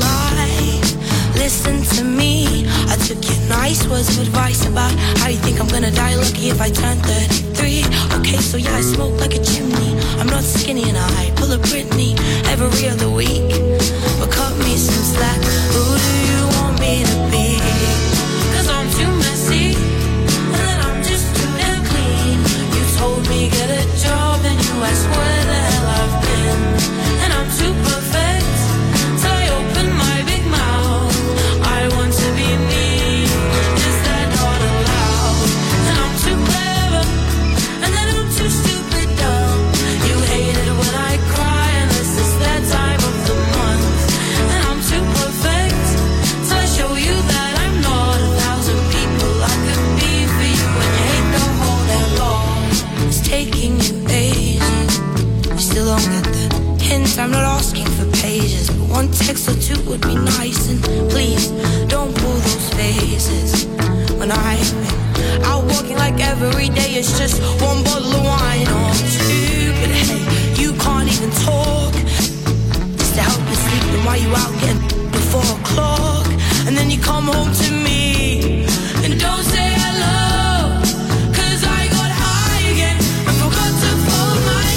S8: life? Listen to me. I took your nice words of advice about how you think I'm gonna die lucky if I turn thirty-three. Okay, so yeah, I smoke like a chimney. I'm not skinny and I pull a Britney every other week. But cut me some slack. Who do you want me to be? Cause I'm too messy, and then I'm just too damn clean. You told me get a job, and you asked where the hell I've been. And I'm too perfect, till I open my big mouth. I want to be me, is that not allowed? And I'm too clever, and then I'm too stupid dumb. You hate it when I cry, and this is that time of the month. And I'm too perfect, till I show you that I'm not a thousand people I could be for you. When you hate the whole damn long, it's taking you ages. You still don't get the hint, I'm not asking for pages, but one text or two would be nice. And please, don't pull those faces. When I've been out walking like every day, it's just one bottle of wine or two. But hey, you can't even talk, just to help you sleep. Then why you out getting before o'clock? And then you come home to me and don't say hello, cause I got high again and forgot to fold my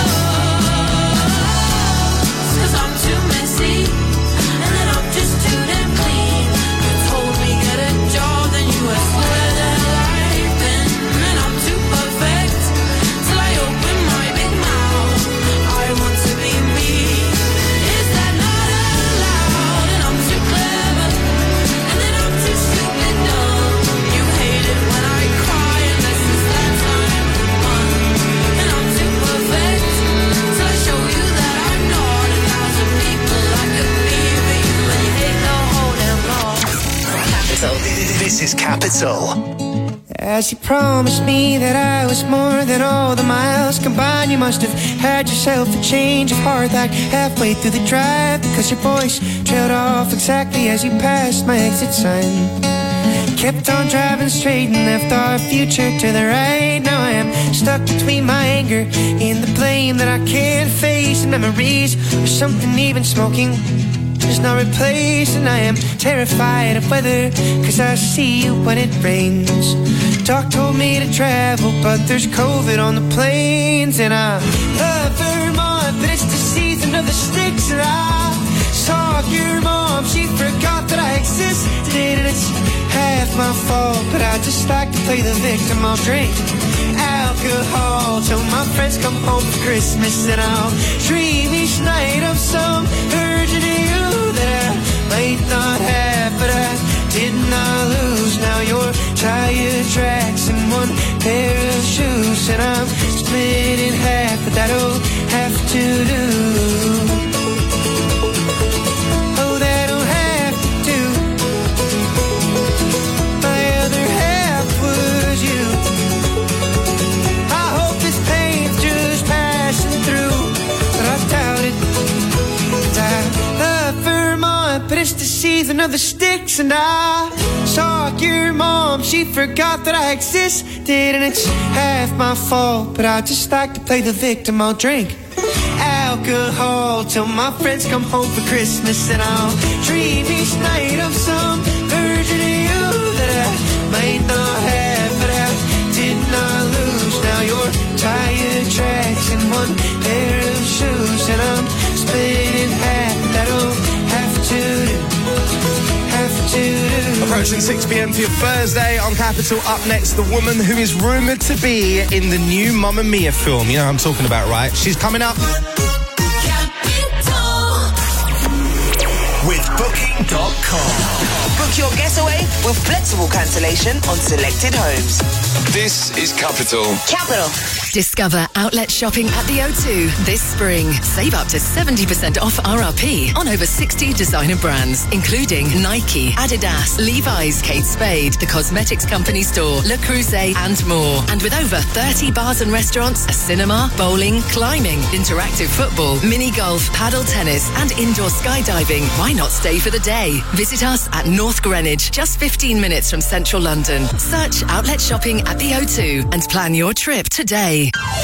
S8: clothes. Cause I'm too messy, and then I'm just too damn clean. You told me get a job, then you asked where the hell I've been. And I'm too perfect, till I open my big mouth. I want to be me, is that not allowed? And I'm too clever, and then I'm too stupid dumb. You hate it when I cry, and this is that time of the month. And I'm too perfect, till I show you that I'm not a thousand people I could be for you. And you hate the whole damn lot.
S2: Capital. This is Capital.
S10: As you promised me that I was more than all the miles combined, you must have had yourself a change of heart like halfway through the drive, because your voice trailed off exactly as you passed my exit sign. Kept on driving straight and left our future to the right. Now I am stuck between my anger and the blame that I can't face, and memories or something even smoking is not replaced. And I am terrified of weather, cause I see you when it rains. Doc told me to travel, but there's COVID on the planes. And I love Vermont, but it's the season of the sticks. And I saw your mom, she forgot that I existed. And it's half my fault, but I just like to play the victim. I'll drink alcohol till my friends come home for Christmas. And I'll dream each night of some version of you that I might not have, but I did not lose. Now you're tire tracks and one pair of shoes, and I'm split in half, but that'll have to do. Oh, that'll have to do. My other half was you. I hope this pain's just passing through, but I doubt it. I love Vermont, but it's the season of the sticks. And I saw your mom, she forgot that I existed. And it's half my fault, but I just like to play the victim. I'll drink alcohol till my friends come home for Christmas. And I'll dream each night of some version of you that I might not have, but I did not lose. Now you're tire tracks and one pair of shoes, and I'm split in half. That'll have to do, have to do.
S7: Approaching six p.m. for your Thursday on Capital. Up next, the woman who is rumoured to be in the new Mamma Mia film. You know what I'm talking about, right? She's coming up.
S2: With Booking dot com. Book your getaway with flexible cancellation on selected homes.
S18: This is Capital.
S2: Capital.
S12: Discover outlet shopping at the O two this spring. Save up to seventy percent off R R P on over sixty designer brands, including Nike, Adidas, Levi's, Kate Spade, The Cosmetics Company Store, Le Creuset, and more. And with over thirty bars and restaurants, a cinema, bowling, climbing, interactive football, mini golf, paddle tennis, and indoor skydiving, why not stay for the day? Visit us at North Greenwich, just fifteen minutes from central London. Search outlet shopping at the O two and plan your trip today.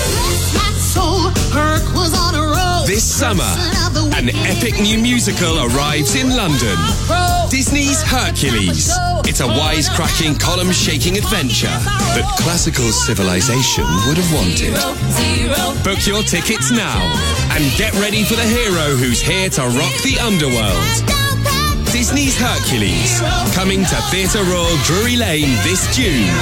S18: This summer, an epic new musical arrives in London. Disney's Hercules. It's a wisecracking, column-shaking adventure that classical civilization would have wanted. Book your tickets now and get ready for the hero who's here to rock the underworld. Disney's Hercules, coming to Theatre Royal Drury Lane this June.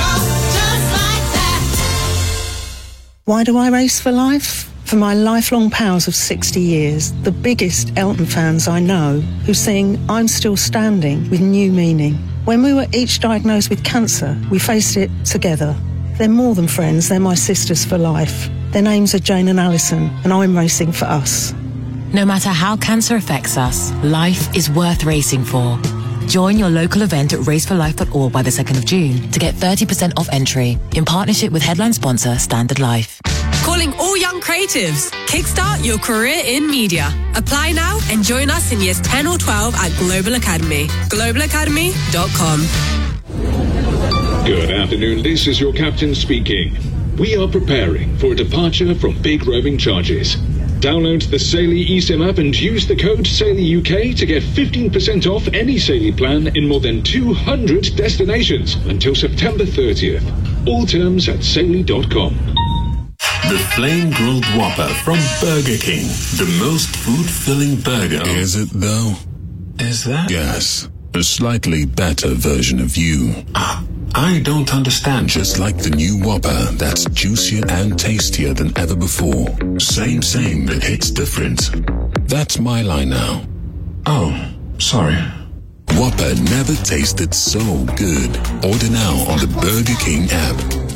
S13: Why do I race for life? For my lifelong pals of sixty years, the biggest Elton fans I know, who sing I'm Still Standing with new meaning. When we were each diagnosed with cancer, we faced it together. They're more than friends, they're my sisters for life. Their names are Jane and Alison, and I'm racing for us.
S14: No matter how cancer affects us, life is worth racing for. Join your local event at race for life dot org by the second of June to get thirty percent off entry in partnership with headline sponsor Standard Life.
S15: Calling all young creatives. Kickstart your career in media. Apply now and join us in years ten or twelve at Global Academy. global academy dot com.
S17: Good afternoon, this is your captain speaking. We are preparing for a departure from big roaming charges. Download the Saily eSIM app and use the code SailyUK to get fifteen percent off any Saily plan in more than two hundred destinations until September thirtieth. All terms at Saily dot com.
S19: The Flame Grilled Whopper from Burger King. The most food-filling burger.
S24: Is it, though?
S19: Is that?
S24: Yes. A slightly better version of you.
S19: Ah, I don't understand.
S24: Just like the new Whopper that's juicier and tastier than ever before. Same, same, but it's different. That's my line now.
S19: Oh, sorry.
S24: Whopper never tasted so good. Order now on the Burger King app.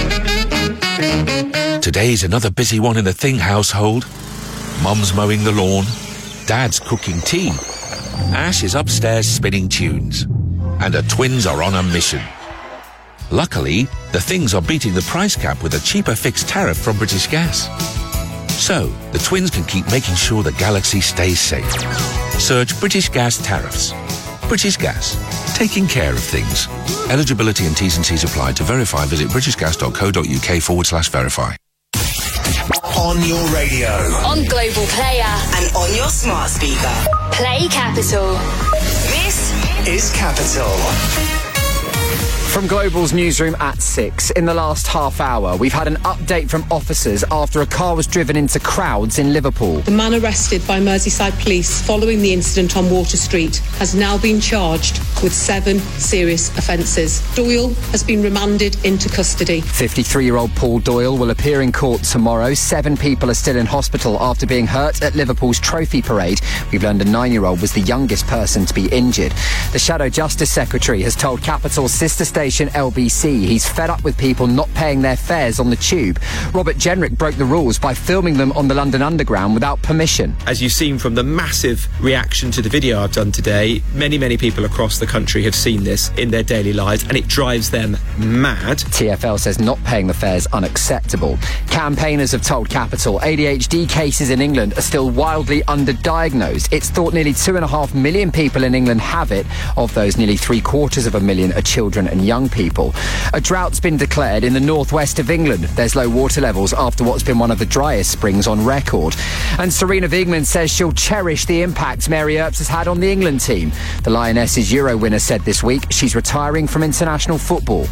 S20: Today's another busy one in the Thing household. Mum's mowing the lawn, Dad's cooking tea, Ash is upstairs spinning tunes, and her twins are on a mission. Luckily, the Things are beating the price cap with a cheaper fixed tariff from British Gas. So, the twins can keep making sure the galaxy stays safe. Search British Gas tariffs. British Gas, taking care of things. Eligibility and T's and C's apply. To verify, visit britishgas.co.uk forward slash verify.
S2: On your radio.
S3: On Global Player.
S2: And on your smart speaker.
S3: Play Capital.
S2: This is Capital.
S4: From Global's newsroom at six, in the last half hour, we've had an update from officers after a car was driven into crowds in Liverpool.
S28: The man arrested by Merseyside police following the incident on Water Street has now been charged with seven serious offences. Doyle has been remanded into custody.
S4: fifty-three-year-old Paul Doyle will appear in court tomorrow. Seven people are still in hospital after being hurt at Liverpool's trophy parade. We've learned a nine-year-old was the youngest person to be injured. The Shadow Justice Secretary has told Capital's sister station L B C he's fed up with people not paying their fares on the tube. Robert Jenrick broke the rules by filming them on the London Underground without permission.
S29: As you've seen from the massive reaction to the video I've done today, many, many people across the country have seen this in their daily lives and it drives them mad.
S4: T F L says not paying the fares unacceptable. Campaigners have told Capital A D H D cases in England are still wildly underdiagnosed. It's thought nearly two and a half million people in England have it. Of those, nearly three quarters of a million are children and young people. A drought's been declared in the northwest of England. There's low water levels after what's been one of the driest springs on record. And Serena Wiegmann says she'll cherish the impact Mary Earps has had on the England team. The Lionesses Euro winner said this week she's retiring from international football.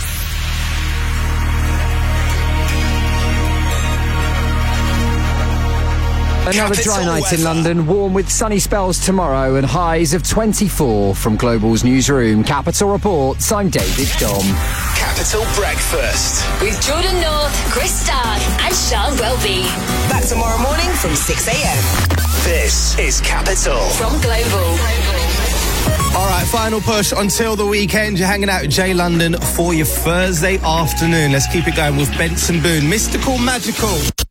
S4: Another dry night in London, warm with sunny spells tomorrow and highs of twenty-four. From Global's newsroom, Capital Reports, I'm David Dom.
S2: Capital Breakfast.
S3: With Jordan North, Chris Stark and Sean Welby.
S2: Back tomorrow morning from six a.m. This is Capital.
S3: From Global.
S7: All right, final push until the weekend. You're hanging out with Jay London for your Thursday afternoon. Let's keep it going with Benson Boone. Mystical, Magical.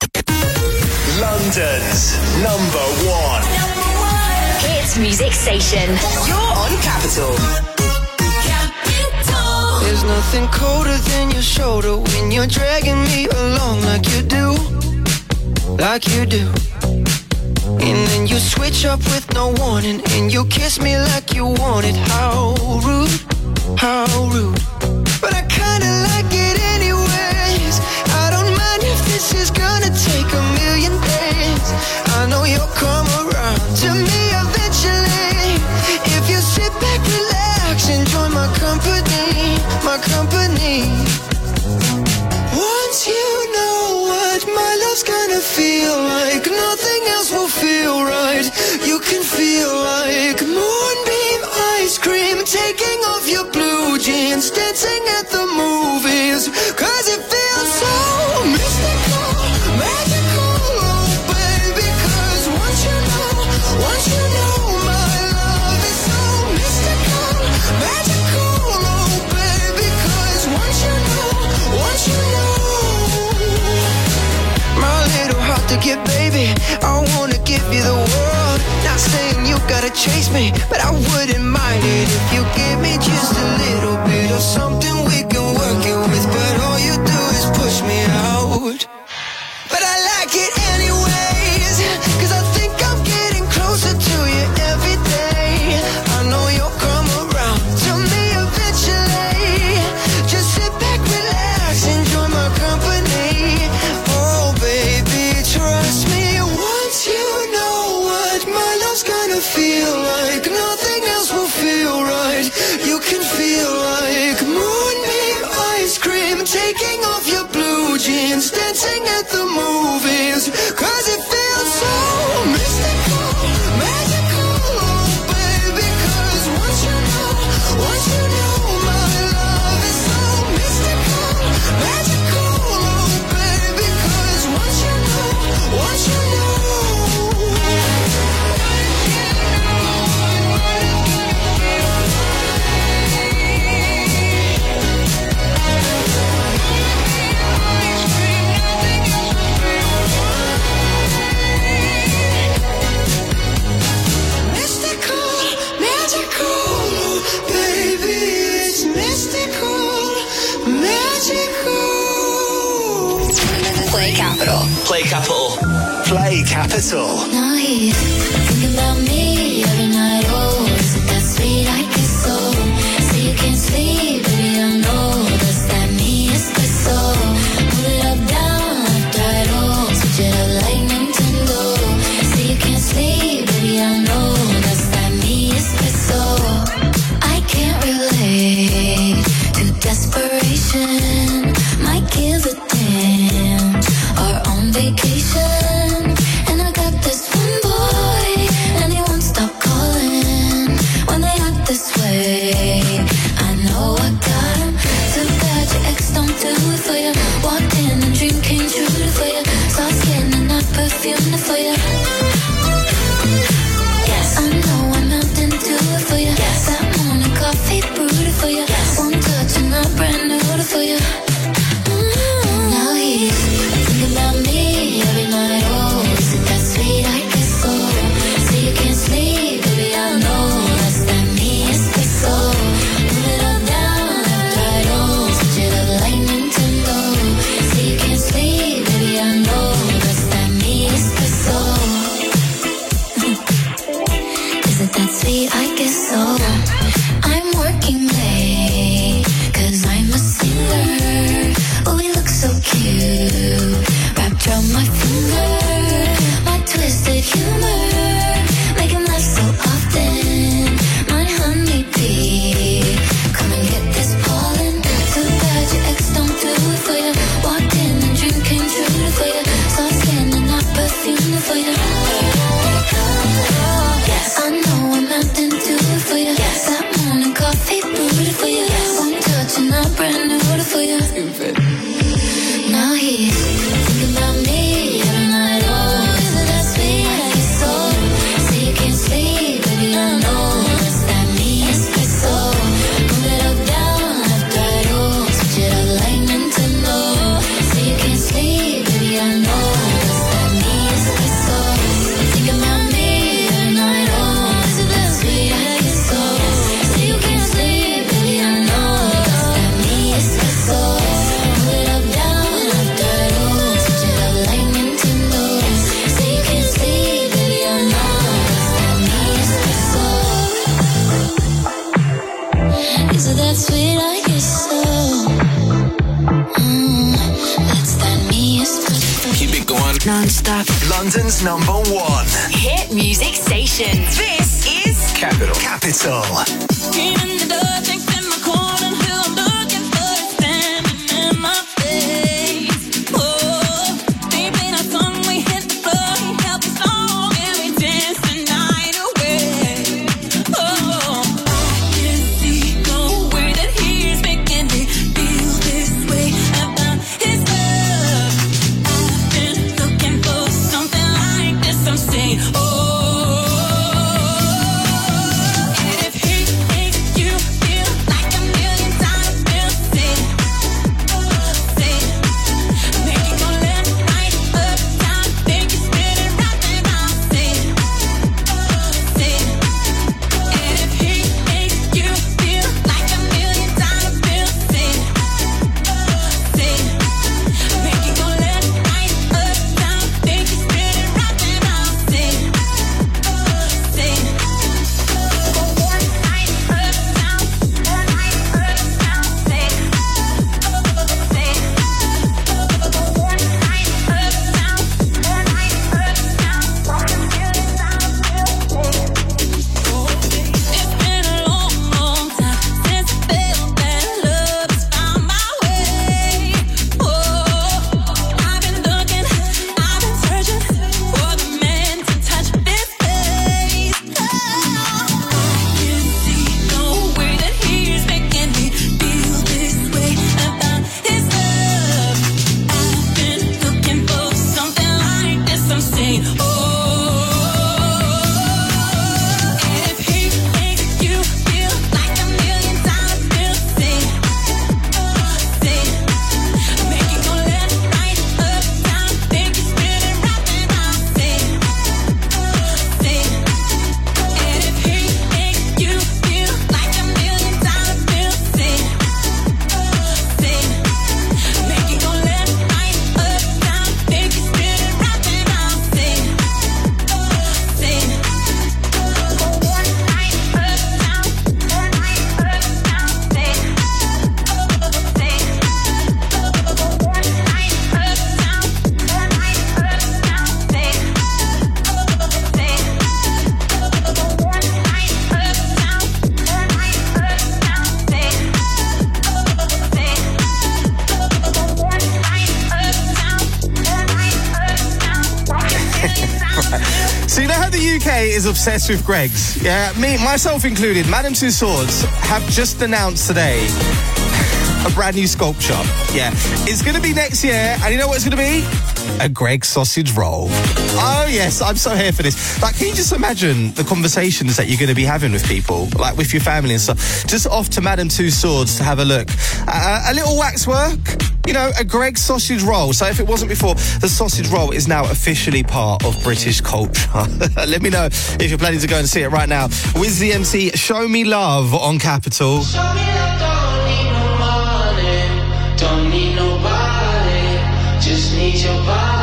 S2: London's number one.
S3: Number one. Hits music station.
S2: You're on Capital.
S10: Capital. There's nothing colder than your shoulder when you're dragging me along like you do. Like you do. And then you switch up with no warning, and you kiss me like you want it. How rude, how rude. But I kinda like it anyways. I don't mind if this is gonna take a million days. I know you'll come around to me eventually. If you sit back, relax, enjoy my company, my company. Once you know what my love's gonna feel like, nothing else will feel right. You can feel like moonbeam ice cream, taking off your blue jeans, dancing at the movies. Cause it feels so mystical, magical, oh baby. Cause once you know, once you know my love is so mystical, magical, oh baby. Cause once you know, once you know, my little heart to get, baby, I wanna give you the world. Not saying you gotta chase me, but I wouldn't mind it if you give me just a little bit of something we can work it with. But all you do is push me out. But I like it anyways, cause I think I'm getting closer to you every day. I know you'll come around to me eventually. Just sit back, relax, enjoy my company. Oh baby, trust me. Once you know what my love's gonna feel like, nothing else will feel right. You can feel like moonbeam ice cream, taking off your blue jeans, dancing at the movies. Cause it feels so mystical, magical, oh baby. Cause once you know, once you know my love is so mystical, magical, oh baby. Cause once you know, once you know.
S2: Play Capital. Play Capital. Play Capital.
S9: Now he's thinking about me every night. Oh, is it that sweet? I guess so. Say you can't sleep, baby, I know. Does that mean it's the soul? Pull it up, down, left, right, oh. Switch it up like Nintendo. Say you can't sleep, baby, I know. Does that mean it's the soul? I can't relate to desperation. Might give a damn. Are on vacation, and I got this one boy, and he won't stop calling when they act this way. I know I got him. Too bad your ex don't do it for you. Walked in and dream came true for you. Saw skin and not perfume for you. Yes, I know I'm out and do it for you. Yes, that morning coffee brewed for you. Yes, one touch and I'm brand new for you. Mm-hmm. Now he's thinking about me every night. Oh, is it that sweet? I guess so. Say you can't sleep, baby, I know. Does that mean it's the soul? Move it up, down, left, right, oh. Switch it up like Nintendo. Say you can't sleep, baby, I know. Does that mean it's the soul? Is it that sweet? I guess so. I'm working late, cause I'm a singer. Oh, we look so cute, wrapped around my finger. My twisted humor, make him laugh so often. My honeybee, come and get this pollen. Too bad your ex don't do it for you. Walked in and dream came true for you. Soft skin and not perfume for you. Yes, I know I'm out and do it for you. Yes, that morning coffee brewed for you. Yes, one touch and I'm brand new for you. Stupid. Now he's thinking about me every night. Oh, is it that sweet? I guess so. Say you can't sleep, baby, I know. Does that mean it's
S8: Is it that sweet? I guess so. Mm, that's that me espresso.
S2: Keep it going non-stop. London's number one
S3: hit music station.
S2: This is Capital. Capital.
S8: Dreaming the door, thinks in my corner, who I'm looking for is standing in my face. Oh, deep in our song, we hit the floor, he held the song, and we danced the night away. Oh, I can see no way that he's making me feel this way about his love. I've been looking for something like this, I'm saying, oh.
S7: Is obsessed with Greggs. Yeah, me, myself included. Madame Tussauds have just announced today a brand new sculpture. Yeah, it's going to be next year, and you know what it's going to be? A Greggs sausage roll. Oh yes, I'm so here for this. Like, can you just imagine the conversations that you're going to be having with people, like with your family and stuff? Just off to Madame Tussauds to have a look. Uh, a little waxwork. You know, a Greggs sausage roll. So if it wasn't before, the sausage roll is now officially part of British culture. Let me know if you're planning to go and see it right now. With the M C, Show Me Love on Capital.
S8: Show me love, don't need no money, don't need nobody, just need your body.